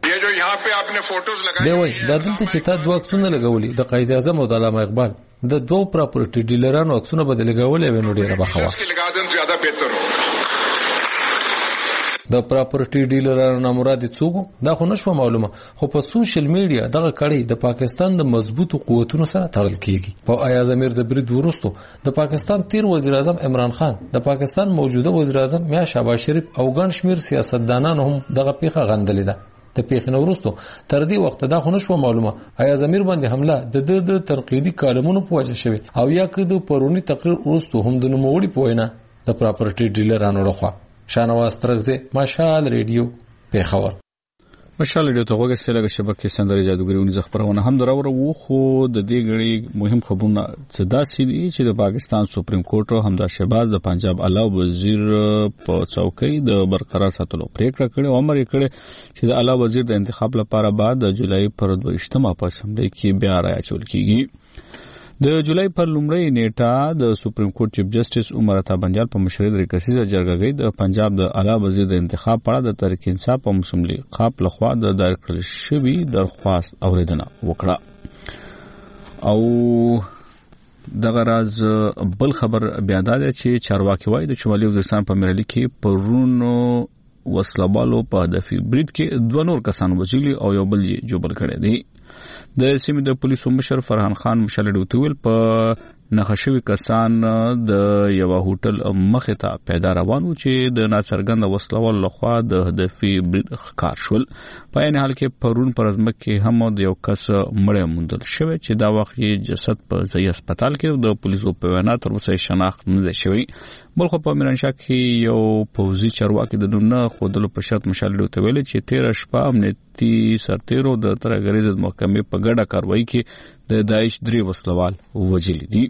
دی وای دا دلته چې تا دوه عکسونه لګولي د قائد اعظم او د علامه اقبال د دوه پراپرټي ډیلرانو عکسونه بدل لګولې ونه ډیره بخوا. د پراپرټي ډیلرانو نه مراد څوک دا خو نشو معلومه خو په سوشل میډیا دغه کړي د پاکستان د مضبوطو قوتونو سره تړل کیږي. په ایاز امیر د برید ورستو د پاکستان تیر وزیر اعظم عمران خان د پاکستان موجوده وزیر اعظم میا شهباز شریف او ګڼ شمیر سیاستدانانو هم دغه پیښه غندلې ده. د پیښې نه وروسته تر دې وخت دا خو نشو معلومه آیا ضمیر باندې حمله د تنقیدي کالمونو په وجه شوی او یا که د پرونی تقریر وروسته هم د نوموړي په وینا د پراپرټي ډیلرانو لخوا. شانواز ترغزه مشال ریډیو پیښور. مشال ریډیو ته وګورئ لږه شبکې سندرې جادوګرونی خبرونه هم دراوره وو خو د دې غړي مهم خبرونه څه داسې دي چې د پاکستان سپریم کورټ همدا شهباز د پنجاب اعلی وزیر په چوکۍ د برقرار ساتلو پریکړه کړې او امر یې کړی چې د اعلی وزیر د انتخاب لپاره بعد د جولای پر 22 په اسمبلی کې بیا راچول کیږي. د جولای پر لومړۍ نیټه د سپریم کورټ چیف جسټس عمر عطا بنجال په مشرۍ د ریکسیزه جرګه د پنجاب د اعلی وزیر د انتخاب په اړه د تحریک انصاف او مسلم لیگ خاپ لخوا د دایر کړل شوی درخواست اوریدنه وکړه. او دغه راز بل خبر بیا دا چې چارواکي وایي د شمالي وزیرستان په مرلي کې پرونو وسلوالو په هدفي برید کې 2 نور کسان وژلي او یو بل یې جوبل کړی دی. د سیمې د پولیسو مشر فرحان خان مشالډو تویل په نخښوي کسان د یو هوټل مخې ته پیدا روانو چې د ناڅرګند وسلوال لخوا د هدفي برید ښکار شول. په عین حال کې پرون پر ځمکه کې هم د یو کس مړی موندل شوی چې دا وخت یې جسد په ځای هسپتال کې د پولیسو په وینا تر اوسه شناخت نه شوی. بل خو په میرانشاه کې یو پوځي چارواکي د نوم نه ښودلو په شرط مشالډو ته ویل چې 13 شپه امنیتي سرتیرو د ترهګریز محکمې په ګډه کاروایی کې د داعش 3 وسلوال وژلي دي.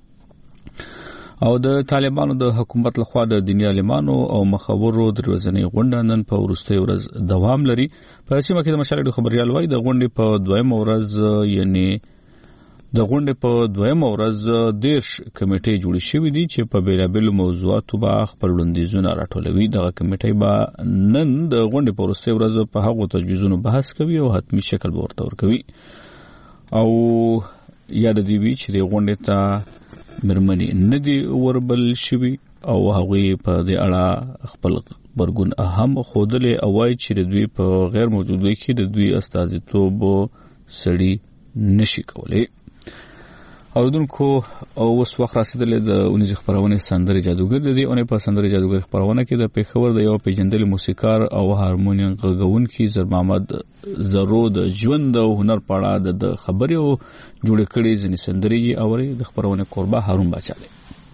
او د طالبانو د حکومت لخوا د دیني عالمانو او مخورو د ورځنۍ غونډه نن په وروستۍ ورځ دوام لري. په سیمه کې د مشالډو خبريال وایي د غونډې په دویمه ورځ یعنی د غونډې په دویمه ورځ 10 کمیټې جوړې شوې دي چې په بیلابیلو موضوعاتو به خپل وړاندیزونه راټولوي. دغه کمیټې به نن د غونډې په وروستۍ ورځ په هغو تجویزونو بحث کوي او حتمی شکل به ورته ورکوي. او یاد دی وی چې د غونډې ته مرمنې نه دي وربل شوي او هغوی په دې اړه خپل برګون هم خودلې او وايي چې د دوی په غیر موجودوي کې د دوی استازیتوب سړي نشي کولای. اوردونکو او اوس وخت رسیدلې د اونیز خبرونه سندري جادوګر د دې اونې په سندري جادوګر خبرونه کې د پیښور د یو پیژندل موسیقار او هارمونیم غږونکي زر محمد زرو د ژوند او هنر په اړه د خبري او جوړ کړي ځنې سندري اوري د خبرونه قربا هارون بچاله.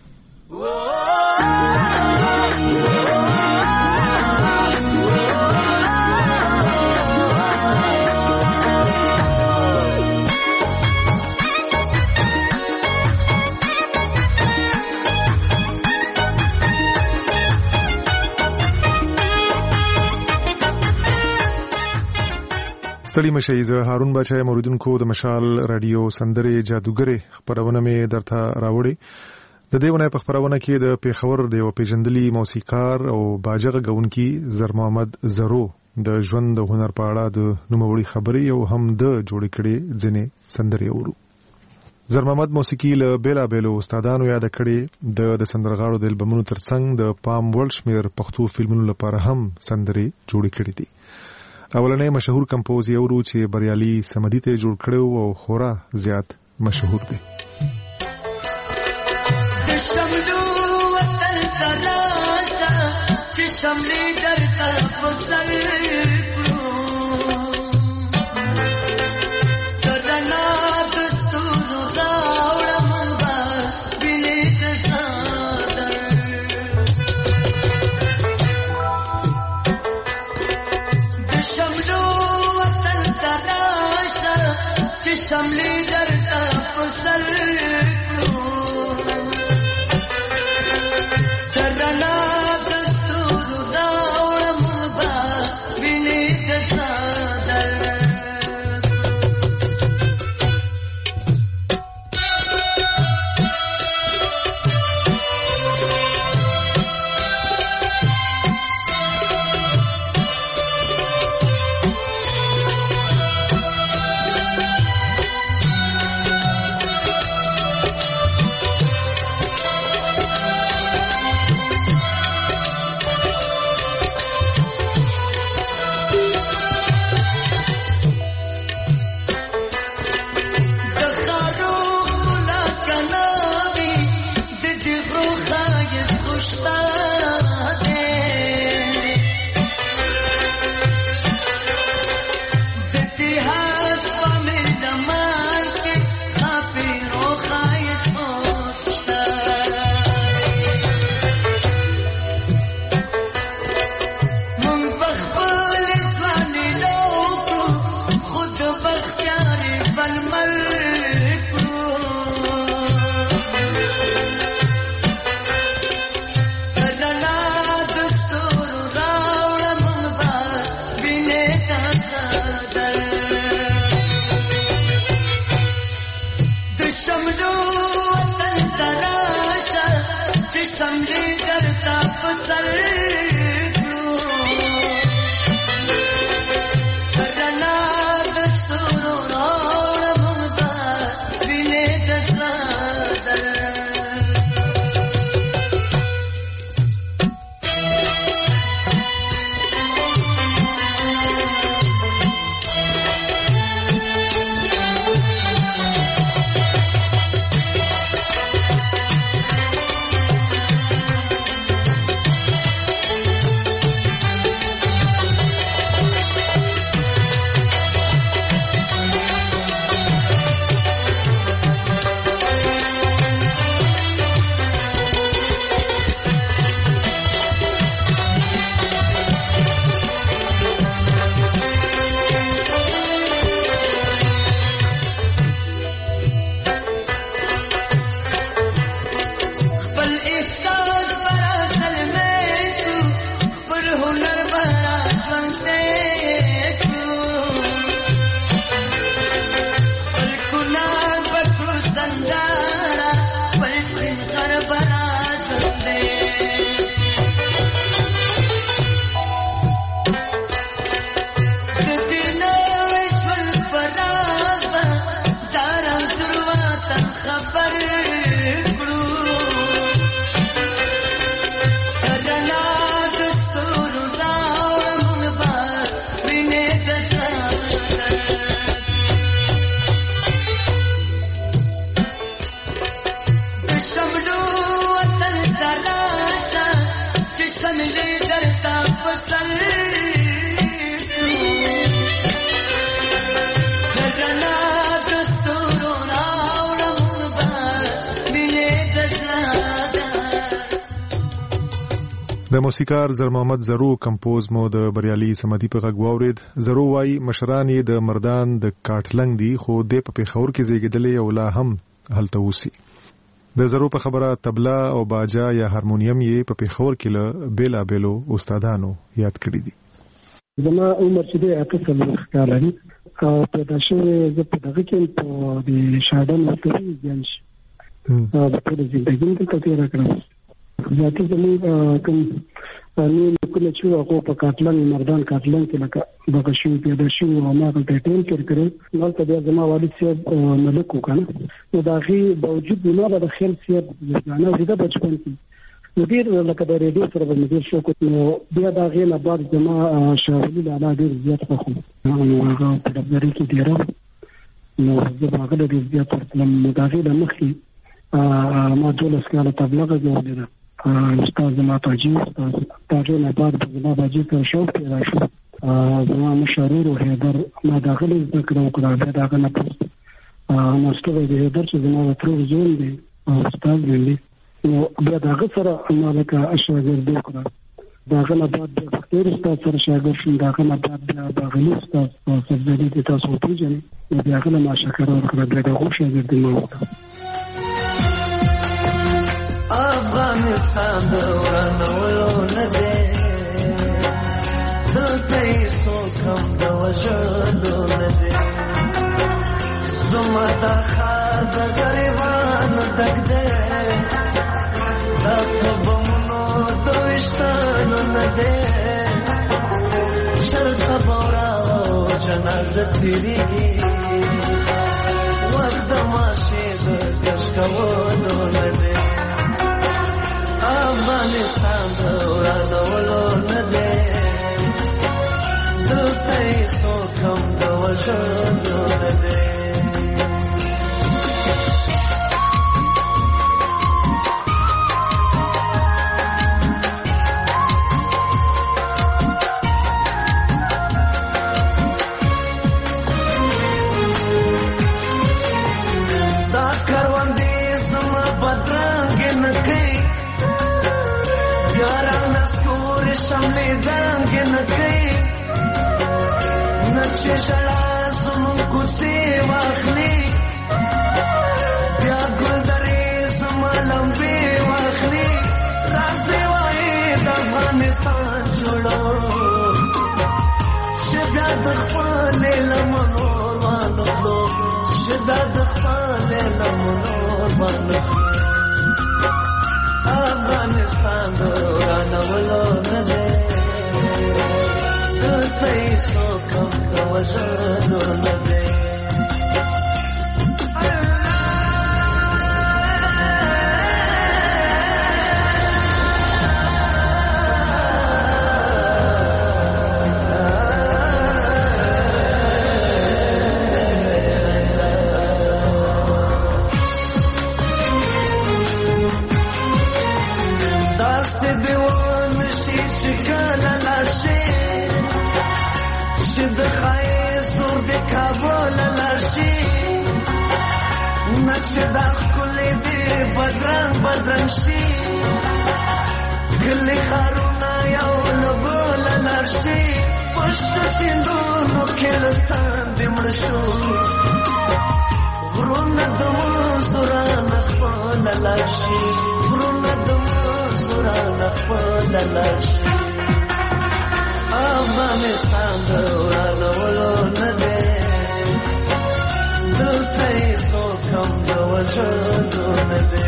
ستړي مشئ زه هارون بچای موریدونکو د مشال رادیو سندرې جادوګرې خبرونه مې درته راوړې. د دې ونې په خبرونه کې د پیښور د یو پیژندلي موسیقار او باجغه غونکي زر محمد زرو د ژوند او هنر په اړه د نوموړي خبرې او هم د جوړ کړي ځنې سندرې اورو. زر محمد موسیقي له بیلابیلو استادانو یاد کړي د سندرغاړو د البومونو ترڅنګ د پام ورلډ شمیر پښتو فلمونو لپاره هم سندرې جوړ کړي دي. اولنې مشهور کمپوز یې ورو چې بریالي سمدي ته جوړ کړو او خورا زیات مشهور دی. د شملو وطن تراسا چې شملې درته فسل کړو درنا د ستورو راوړم با بینې شملې درته فسل کړو درنا د ستورو راوړم با وینې د ساده شمجو وطن تراشه چې شملې درتا پسر د موسیقار زر محمد زرو کمپوز مو د بریالي سمدي په غږ واورید. زرو وايي مشران یې د مردان د کاټلنګ دي خو د په پېښور کې زیږیدلې او لا هم هلته اوسي. د زرو په خبره طبله او باجا یا هارمونیم یې په پېښور کې له بیلابیلو استادانو یاد کړي دي. زما عمر چې د 8 کال لري او پیدا شوی زه په دغه کې په د شادن وختي ځان شي په ټول ژوند کې تیر کړم. ذاتي زموږ کوم نو کله چې هغه په کاټلنګ مردان کاټلنګ کې لکه دغه شی پیدا شو او ما ته ټیم کړی نو ته بیا زما والد صاحب ملک وکړ نو دا غي باوجود نه د خیال صاحب نه زیاده بچپن کې نو ډیر لکه د ریډیو سره به مې شو کو نو بیا دا غي نه بعد زما شاولي لا ډیر زیات خو نو هغه په دغه کې ډیر نو زه هغه ډیر زیات ترلم دا غي د مخې ما ټول اسکاله تبلیغ جوړه استاد زما تاجي استاد تاجي نه بعد زما باجي ته شو پیدا شو زما مشرور او هیدر ما داخله ذکر وکړه بیا داغه نه پوس ماستر دی هیدر چې زما تر زون دی استاد دی نو بیا داغه سره ما لکه اشاګرد وکړه داغه نه بعد بیا ډېر استاد سره شاګرد شوم داغه نه بعد بیا داغه استاد سبزدي د تاسو پیژنې نو بیا هغه ما شکر ورکړه بیا دغه شاګرد ما وکړه. افغانستان د ورانولو نه دی دلته یې څوک هم د وژلو نه دی زما دا ښار د غریبانو ډک دی دا په بمونو د ویشتانو نه دی شل خبره او جنازه تېرېږي وخت د ماشې د کش کولو نه دی افغانستان د ورانولو نه دی دلته یې څوک هم د وژلو نه دی. دا کروندې زما بدرنګې نه کوي یاران سکور شملې دنګ نه کوي نچې شړا زمون کوڅې واخلي بیا ګلدرې زما لمبې واخلي راځي وایي د افغانستان جوړو چې بیا د خپلې لمنو وانخلو چې بیا د خپلې لمنو افغانستان رانولو نه دی دلته هیڅوک هم د وژلو نه دی نقشدا خلی دی بدرنگ بدرنگ شی گلی خارونا یو لبول لرشی پشت سیندونو کلستان دی مرشو غرون دمو زوران خفال لرشی غرون دمو زوران خفال لرشی افغانستان دورانو ولو نده دلته هیڅوک هم د وژلو نه دی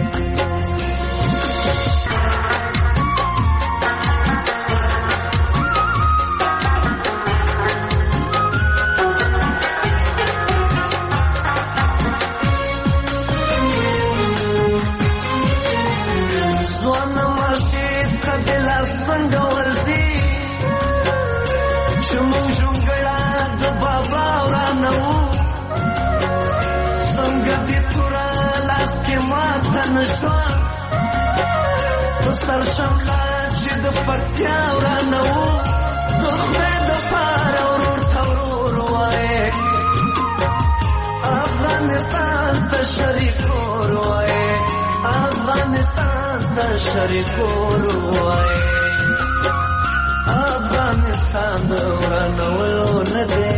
ځوان ماشین ته د لاس څنګه ورځي چې موږ جونګړه د بابا ورانه وو نشوا پستر شمخا چې د پکتیا ورانه وو د خدای د پاره ورور ته ورور وایې افغانستان ته شریک ور وایې افغانستان ته شریک ور وایې افغانستان د ورانولو نه دی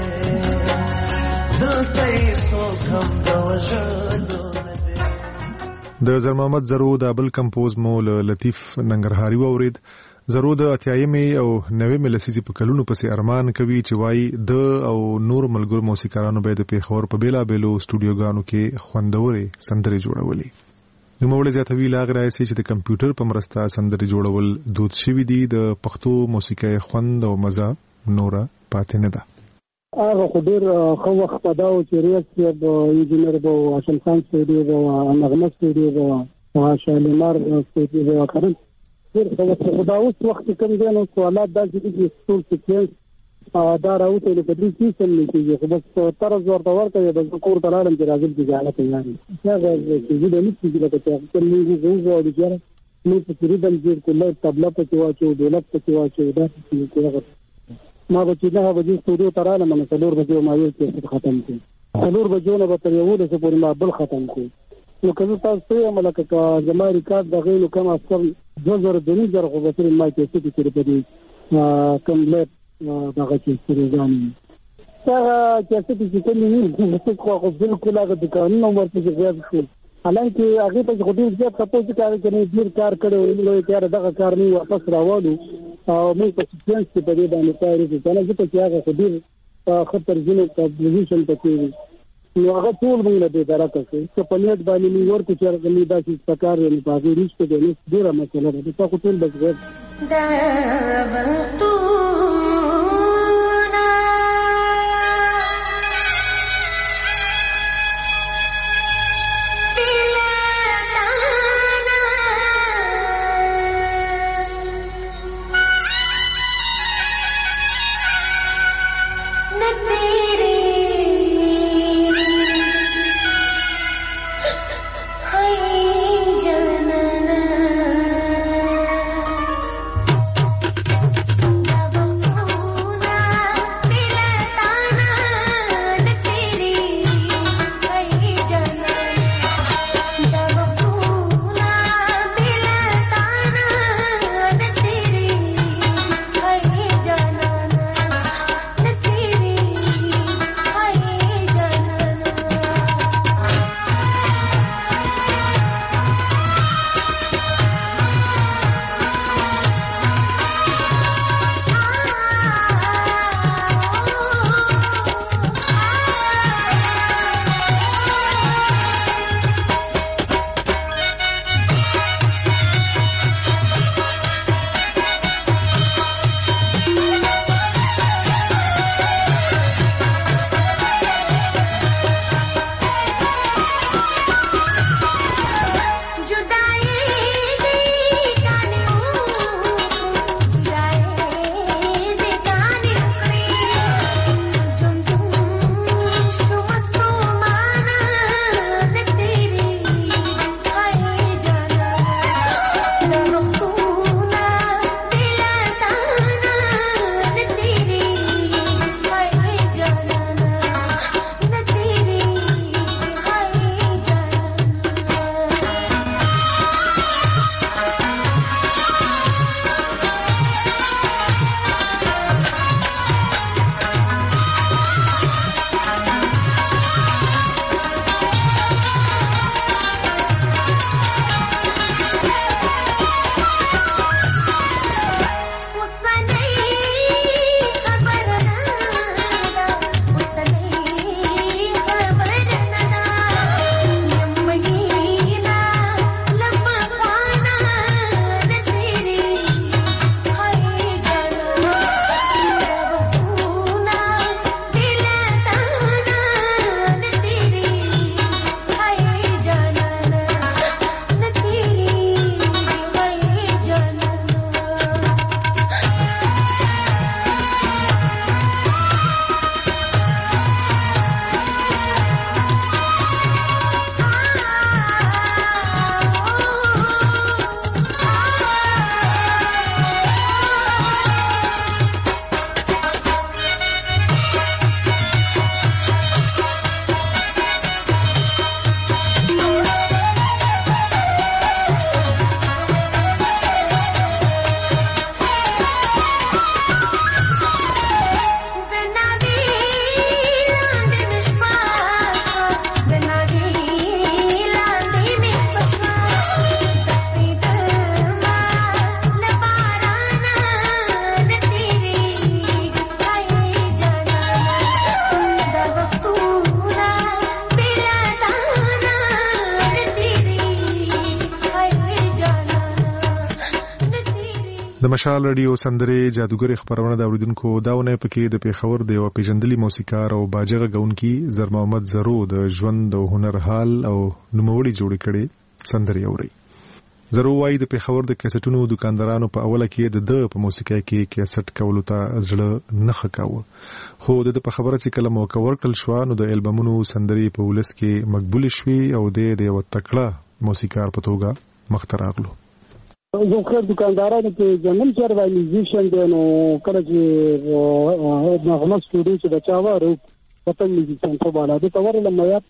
دلته هیڅوک هم د وژلو د زر محمد زرو د بل کمپوز مو لطیف ننګرهاري واورید. زرو د اتیایمې او 90 لسیزې په کلونو پسې ارمان کوي چې وایي د او نور ملګرو موسیقارانو به د پیښور په بیلابېلو سټوډیوګانو کې خوندورې سندرې جوړولې. نوموړی زیاتوي لا غواړي چې د کمپیوټر په مرسته سندرې جوړول دود شوي دي، د پښتو موسیقۍ خوند او مزه نوره پاتې نه ده. هغه خو ډېر ښه وخت په دا و چې ریاض صاحب انجینر به و، هاشم خان سعودي به و، نغمه سعودي به و، شالیمار سعودي به و، کرن ډېر ښه وخت. خو دا اوس وخت کوم دی نو سوالات داسې دي چې ټول سیکوینس دا راوتلی نو په دې سیسټم نه کېږي، خو بس طرز ورته ورکوي بس زه کور ته لاړم چې راځم چې جاله تیار یم. هغه کېږي به نه کېږي لکه چې هغه موږ وغواړو چې یاره موږ پکې ریدم جوړ کړو، لایټ طبله پکې واچوو، ډولک پکې واچوو، داسې چې هغه ما به چې 9 بجې سټوډیو ته رالم نو 4 بجې ما یو کیسټ ختم کړ، 4 بجو نه به تر 11 پورې ما بل ختم کړ. نو که زه تاسو ته وایم لکه که زما ریکارډ دغه نو کم اکثر 2000 خو به ترې ما کیسټ کې په دې کم لیټ دغه کیسټ ځان هغه کیسټ چې کوم نه خو بالکل هغه د قانون ورته ځای شو، حالانکه هغه په ډېر زیات تاسو کار کوي، ډېر کار کړو نو یې دغه کار نه واپس راوړو او موږ په سیکوینس کې په دې باندې تیاری کوو. کنه ځکه چې هغه ډېر خطر ځینې پوزیشن پکې وي نو هغه ټول موږ له دې درکه کوي چې په نیټ باندې موږ ورکو چې هغه نه داسې پکار نه پاږي رښتیا دې ډېره مسله ده. تاسو ټول بس غوښ د مشال رادیو سندره جادوګر خبرونه د اوریدونکو داونه پکې د پیښور د یو پیژندلي موسیقار او باجغه غونکي زر محمد زرو د ژوند او هنر حال او نوموړي جوړ کړي سندره اوري. زرو وايي د پیښور د کیسټونو دکاندارانو په اوله کې د په موسیقۍ کې کیسټ کولو ته زړه نه خکاوه، خو د په خبره چې کله موقع ورکړل شو نو د البومونو سندري په ولس کې مقبول شوي او د یو تکړه موسیقار په توګه مخ ته راغلو. زه خو دکاندارانو کې جنن چر وای میوزیشن دی نو کله چې نغمه سټوډیو چې د چاوارو پتن میوزیشن په بالا د تور لمه یا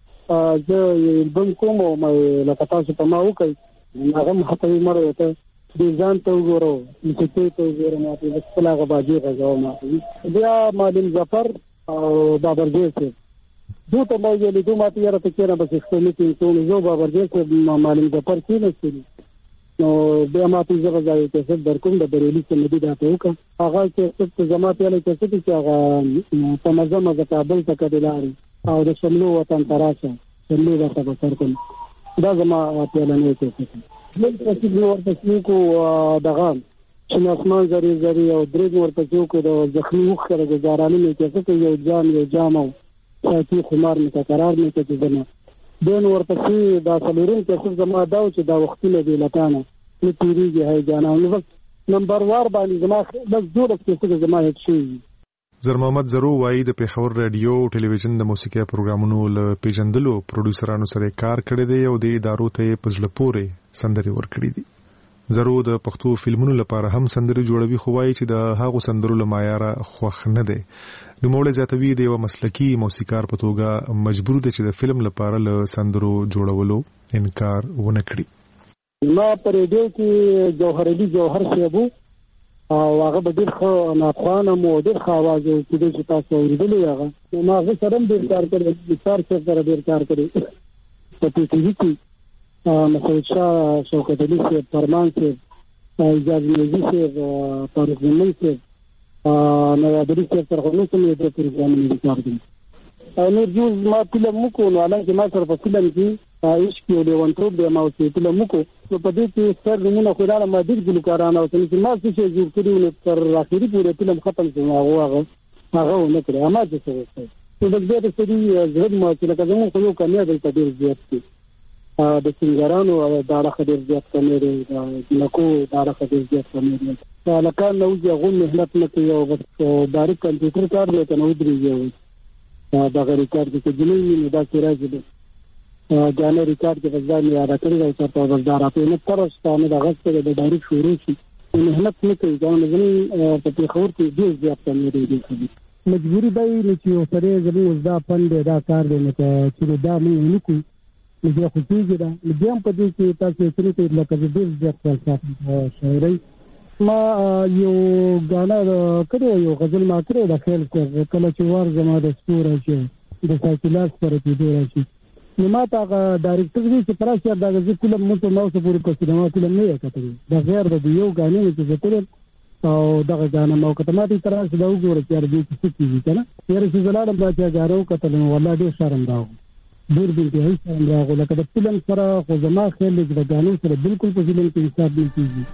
زه البوم کوم او مې لکه تاسو په ما وکړ هغه مخته مره ته د ځان ته وګورو چې ته وګورم ماته د خپل هغه باجی غواړم ما بیا معلم ظفر او بابرجی سره دوی ته مې ویلي دوی ماته یاره ته کېره بس خپل کې نو بابرجی سره معلم ظفر کې نشي نو بیا ماته زغه ځای ته څه درکوم د بریلی سمدي داته وکړه هغه چې څه جماعت یې له څه چې هغه په مزه مزه کابل ته کډلاري او د شملو وطن تراشه شملو ورته بسر کوم دا زما په لنه کې څه چې ورته کو دغه چې اسمان زری زری او درې ورته کو د زخمی وخره گزارانه مې کې څه یو جام او چې خمار متقرر مې کې ځنه دین ورپسې دا څلورم چې زما دا چې دا وختونه دی لټانه نو تیریږي هي جانانو بس نمبر وار باندې زما بس جوړ کې زما هیڅ شي. زر محمد زرو وايي د پیښور رادیو او ټلویزیون د موسیقي پروګرامونو له پیژندلو پروډوسرانو سره کار کړی دی او د ادارو ته پزله پورې سندري ورکړي دي. زرو د پښتو فلمونو لپاره هم سندري جوړوي، خو وايي چې د هغو سندرو له معیاره خوښ نه دی. نو موږ زیاتوي د یو مسلکی موسیقار په توګه مجبور دي چې د فلم لپاره له سندرو جوړولو انکار ونه کړي. ما پر دې کې جوهري جوهر شیبو او هغه به ډېر خو ناخوانه مو ډېر خواږه چې د تاسو اوریدلې هغه ما هغه سره ډېر کار کړی، کار سره ډېر کار کړی په ټي وي کې مسعود شاه، شوکت علي صاحب، فرمان صاحب، اجازه نوزي صاحب، طارق زمین صاحب، نوابري صاحب سره نو کوم یو پروګرام کار کوي. نور جوز ما فلم مو نو الان چې ما سره په فلم کې عشق یو لیوانټوب دی ما اوسې فلم مو نو په دې کې ستر نمونه خو رااله ما ډېر ګلوکاران او چې ما څه جوړ کړی نو تر اخري پورې فلم ختم شو هغه نه کړی ما څه څه نو د دې د سړي زړه ما چې لکه زموږ خو یو کمی دی په ډېر زیات کې د سنگرانو داړه خډیر زیات کمې لري نکو داړه خډیر زیات کمې لري لکه نو چې غو مهنت نه کوي او باریک کمپیوټر کار دی کنه ودرېږي دا غری کار چې جنې نه دا راځي دا ځانه ریکارډ کې ځان یې راکړی او تاسو ورزدار اته نه ترستانه د غسته د ډایرکټ شروع شي مهنت نه کوي دا نه په پیښور کې ډېر زیات کمې لري. مجبوری دی چې سره زموږ دا پند دا کار دی چې دا موږ نه کوو مجھے خوشی کی دا مجھے په دې کې تاسو چې لکه دې ځکه فلسفه شاعري ما یو غانا کړو یو غزل ما کړو د خیال کله چې وار زما د سپور شي د سایکلاس پر دې راشي نو ما تا ډایرکټر دې چې پراشه دا د فلم مو ته نو څه پوری په سینما فلم نه کتل دا غیر د یو غانې چې ذکر او دغه غانا مو کته ما دې ترڅ دا وګورئ چې دې څه کیږي کنه یاره چې زلاله بچا غارو کتل نو والله ډېر شرم راو ډېر دې هیڅ راغله لکه د فلم سره خو زما خیال دې د غانو سره بالکل په فلم کې حساب نه کیږي.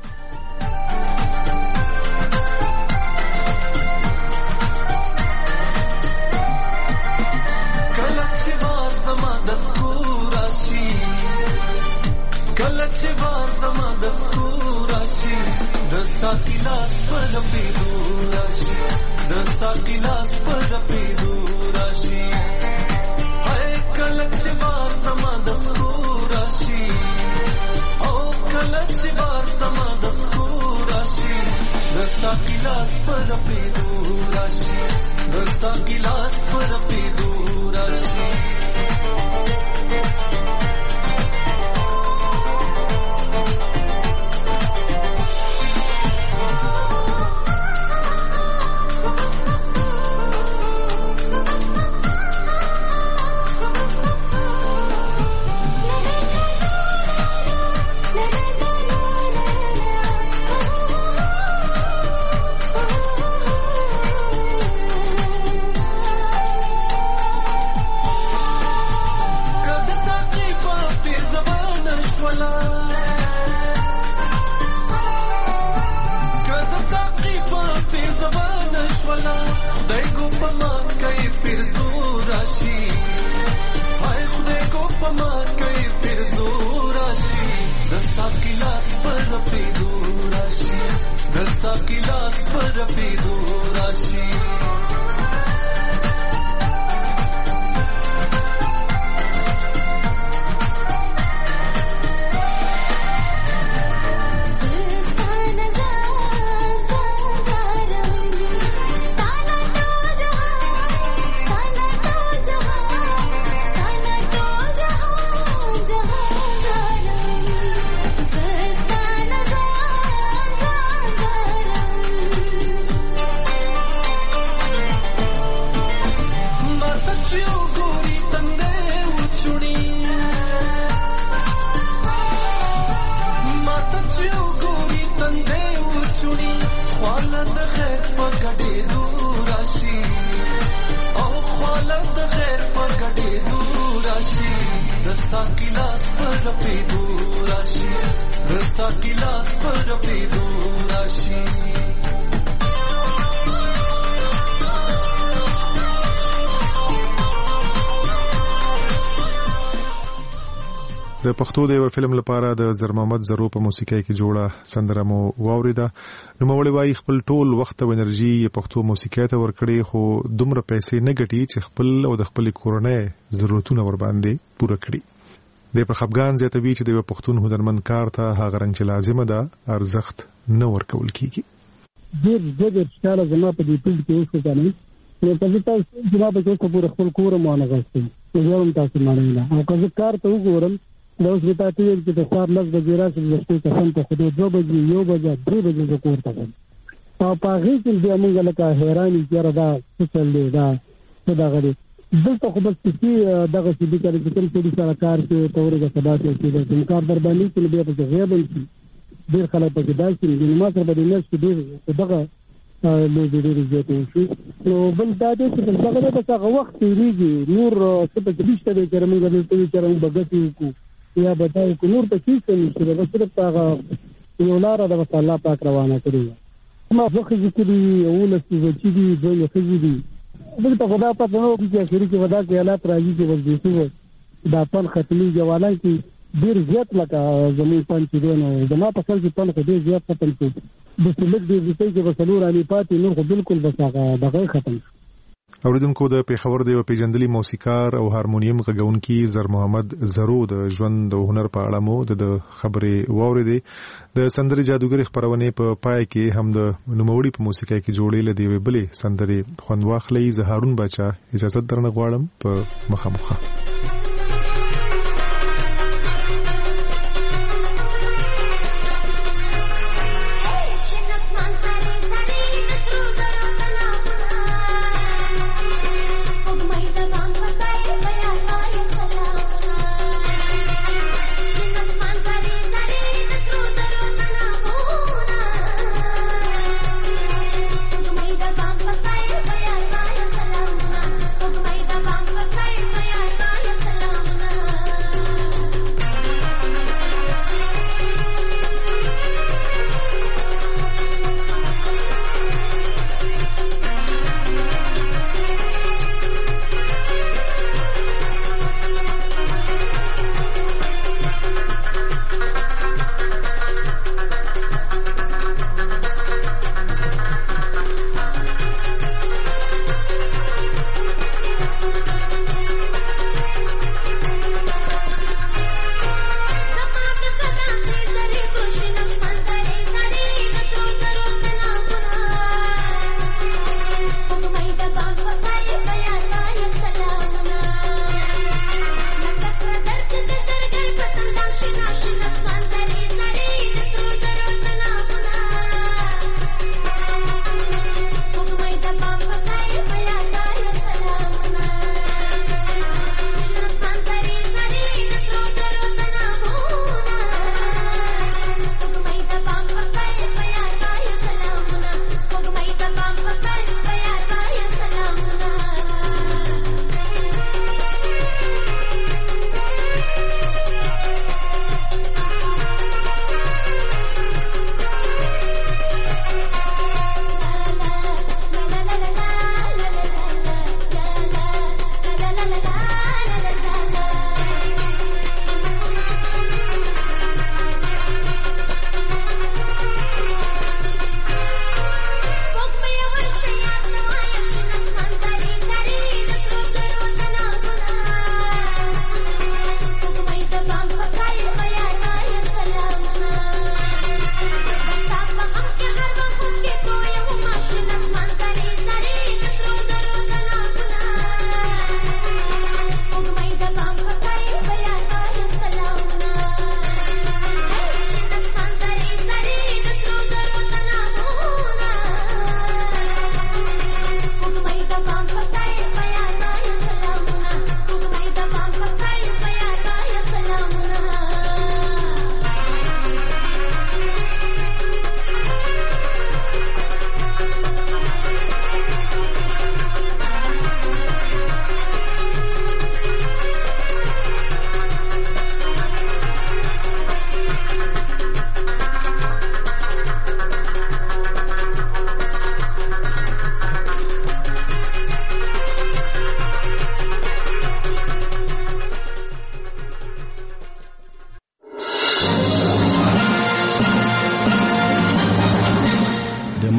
ساقلاس پر پیدو راشي د ساقلاس پر پیدو راشي هاي کلچ بار سما د سکو راشي او کلچ بار سما د سکو راشي د ساقلاس پر پیدو راشي د ساقلاس پر پیدو راشي راشي هاي خدای کو پمان کوي پیر زور راشي د ساقي لاس پر پیدو راشي د ساقي لاس پر پیدو راشي د پښتو د یو فلم لپاره د زر محمد زرو په موسیقۍ کې جوړه سندره مو واوریده. نو مولوی وايي خپل ټول وخت او انرژي پښتو موسیقۍ ته ورکړي، خو دومره پیسې نه ګټي چې خپل او د خپل کورنۍ ضرورتونه ور باندې پوره کړي. د په خپګان زیاتوي چې د پښتون هنرمند کار ته هغه رنګ چې لازمه ده ارزښت نه ورکول کیږي. ډېر ښکاره زما په دې فیلډ کې اوس کنه نو په تاسو زما په څو پوره خپل کور مو نه غوښتم نو هم تاسو مانه نه او که کار ته وګورم دا اوس به تاسو یې چې د سهار لږ بجې راشي د شپې قسم ته خو 2 بجې 1 بجې 3 بجې د کور ته او په هغه کې بیا موږ لکه حیرانې چې دا څه چل دی دا څه دا غړي دلته خو بس چې دغه چې د کوم څه سره کار کوي تورګه سبا چې د کار در باندې چې بیا په غیاب شي ډېر خلک په کې داسې دي ما سره به د نس کې ډېر دغه له دې زیاتې شي نو بل دا دې چې دغه د هغه وخت تیریږي نور څه په دې شته چې موږ د دې چې موږ بغتی کو یا بدای کو نور ته هیڅ نشته دا صرف هغه یو لار د الله پاک روانه کړی ما وخت ذکرې یو لسی چې دي دوی خزي دي دغه خدا په نو کې اخري کې ودا کې حالات راځي چې ورځي دا پن ختمي جوالان کې ډیر زیات لکه زمين پن چې دی نو زما په خپل کې پن کې ډیر زیات ختم شي د سلک دې چې وسلور علي پاتې نور خو بالکل بس هغه دغه ختم. اوریدونکو د پیښور د یو پیژندلي موسیقار او هارمونیم غږونکي زر محمد زرو د ژوند او هنر په اړه مو د خبرې واوریدې. د سندرې جادوګر خبرونه په پای کې هم د نوموړي په موسیقۍ کې جوړې لدی ویلې سندرې خوند واخلې. زه هارون بچا اجازه درنه غواړم په مخامخه. Bye.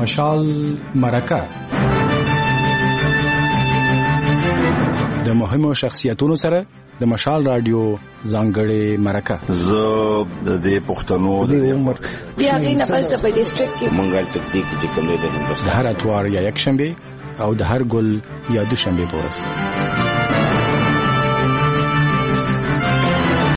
مشال مرکه د مهمو شخصیتونو سره د مشال رادیو ځانګړې مرکه. زه د دې پښتنو د عمر بیا غینه پس په ډیسټریکټ کې منګل تکتیک چې کوم دی د هر اتوار یا یک شنبه او د هر ګل یا دوشنبه په ورځ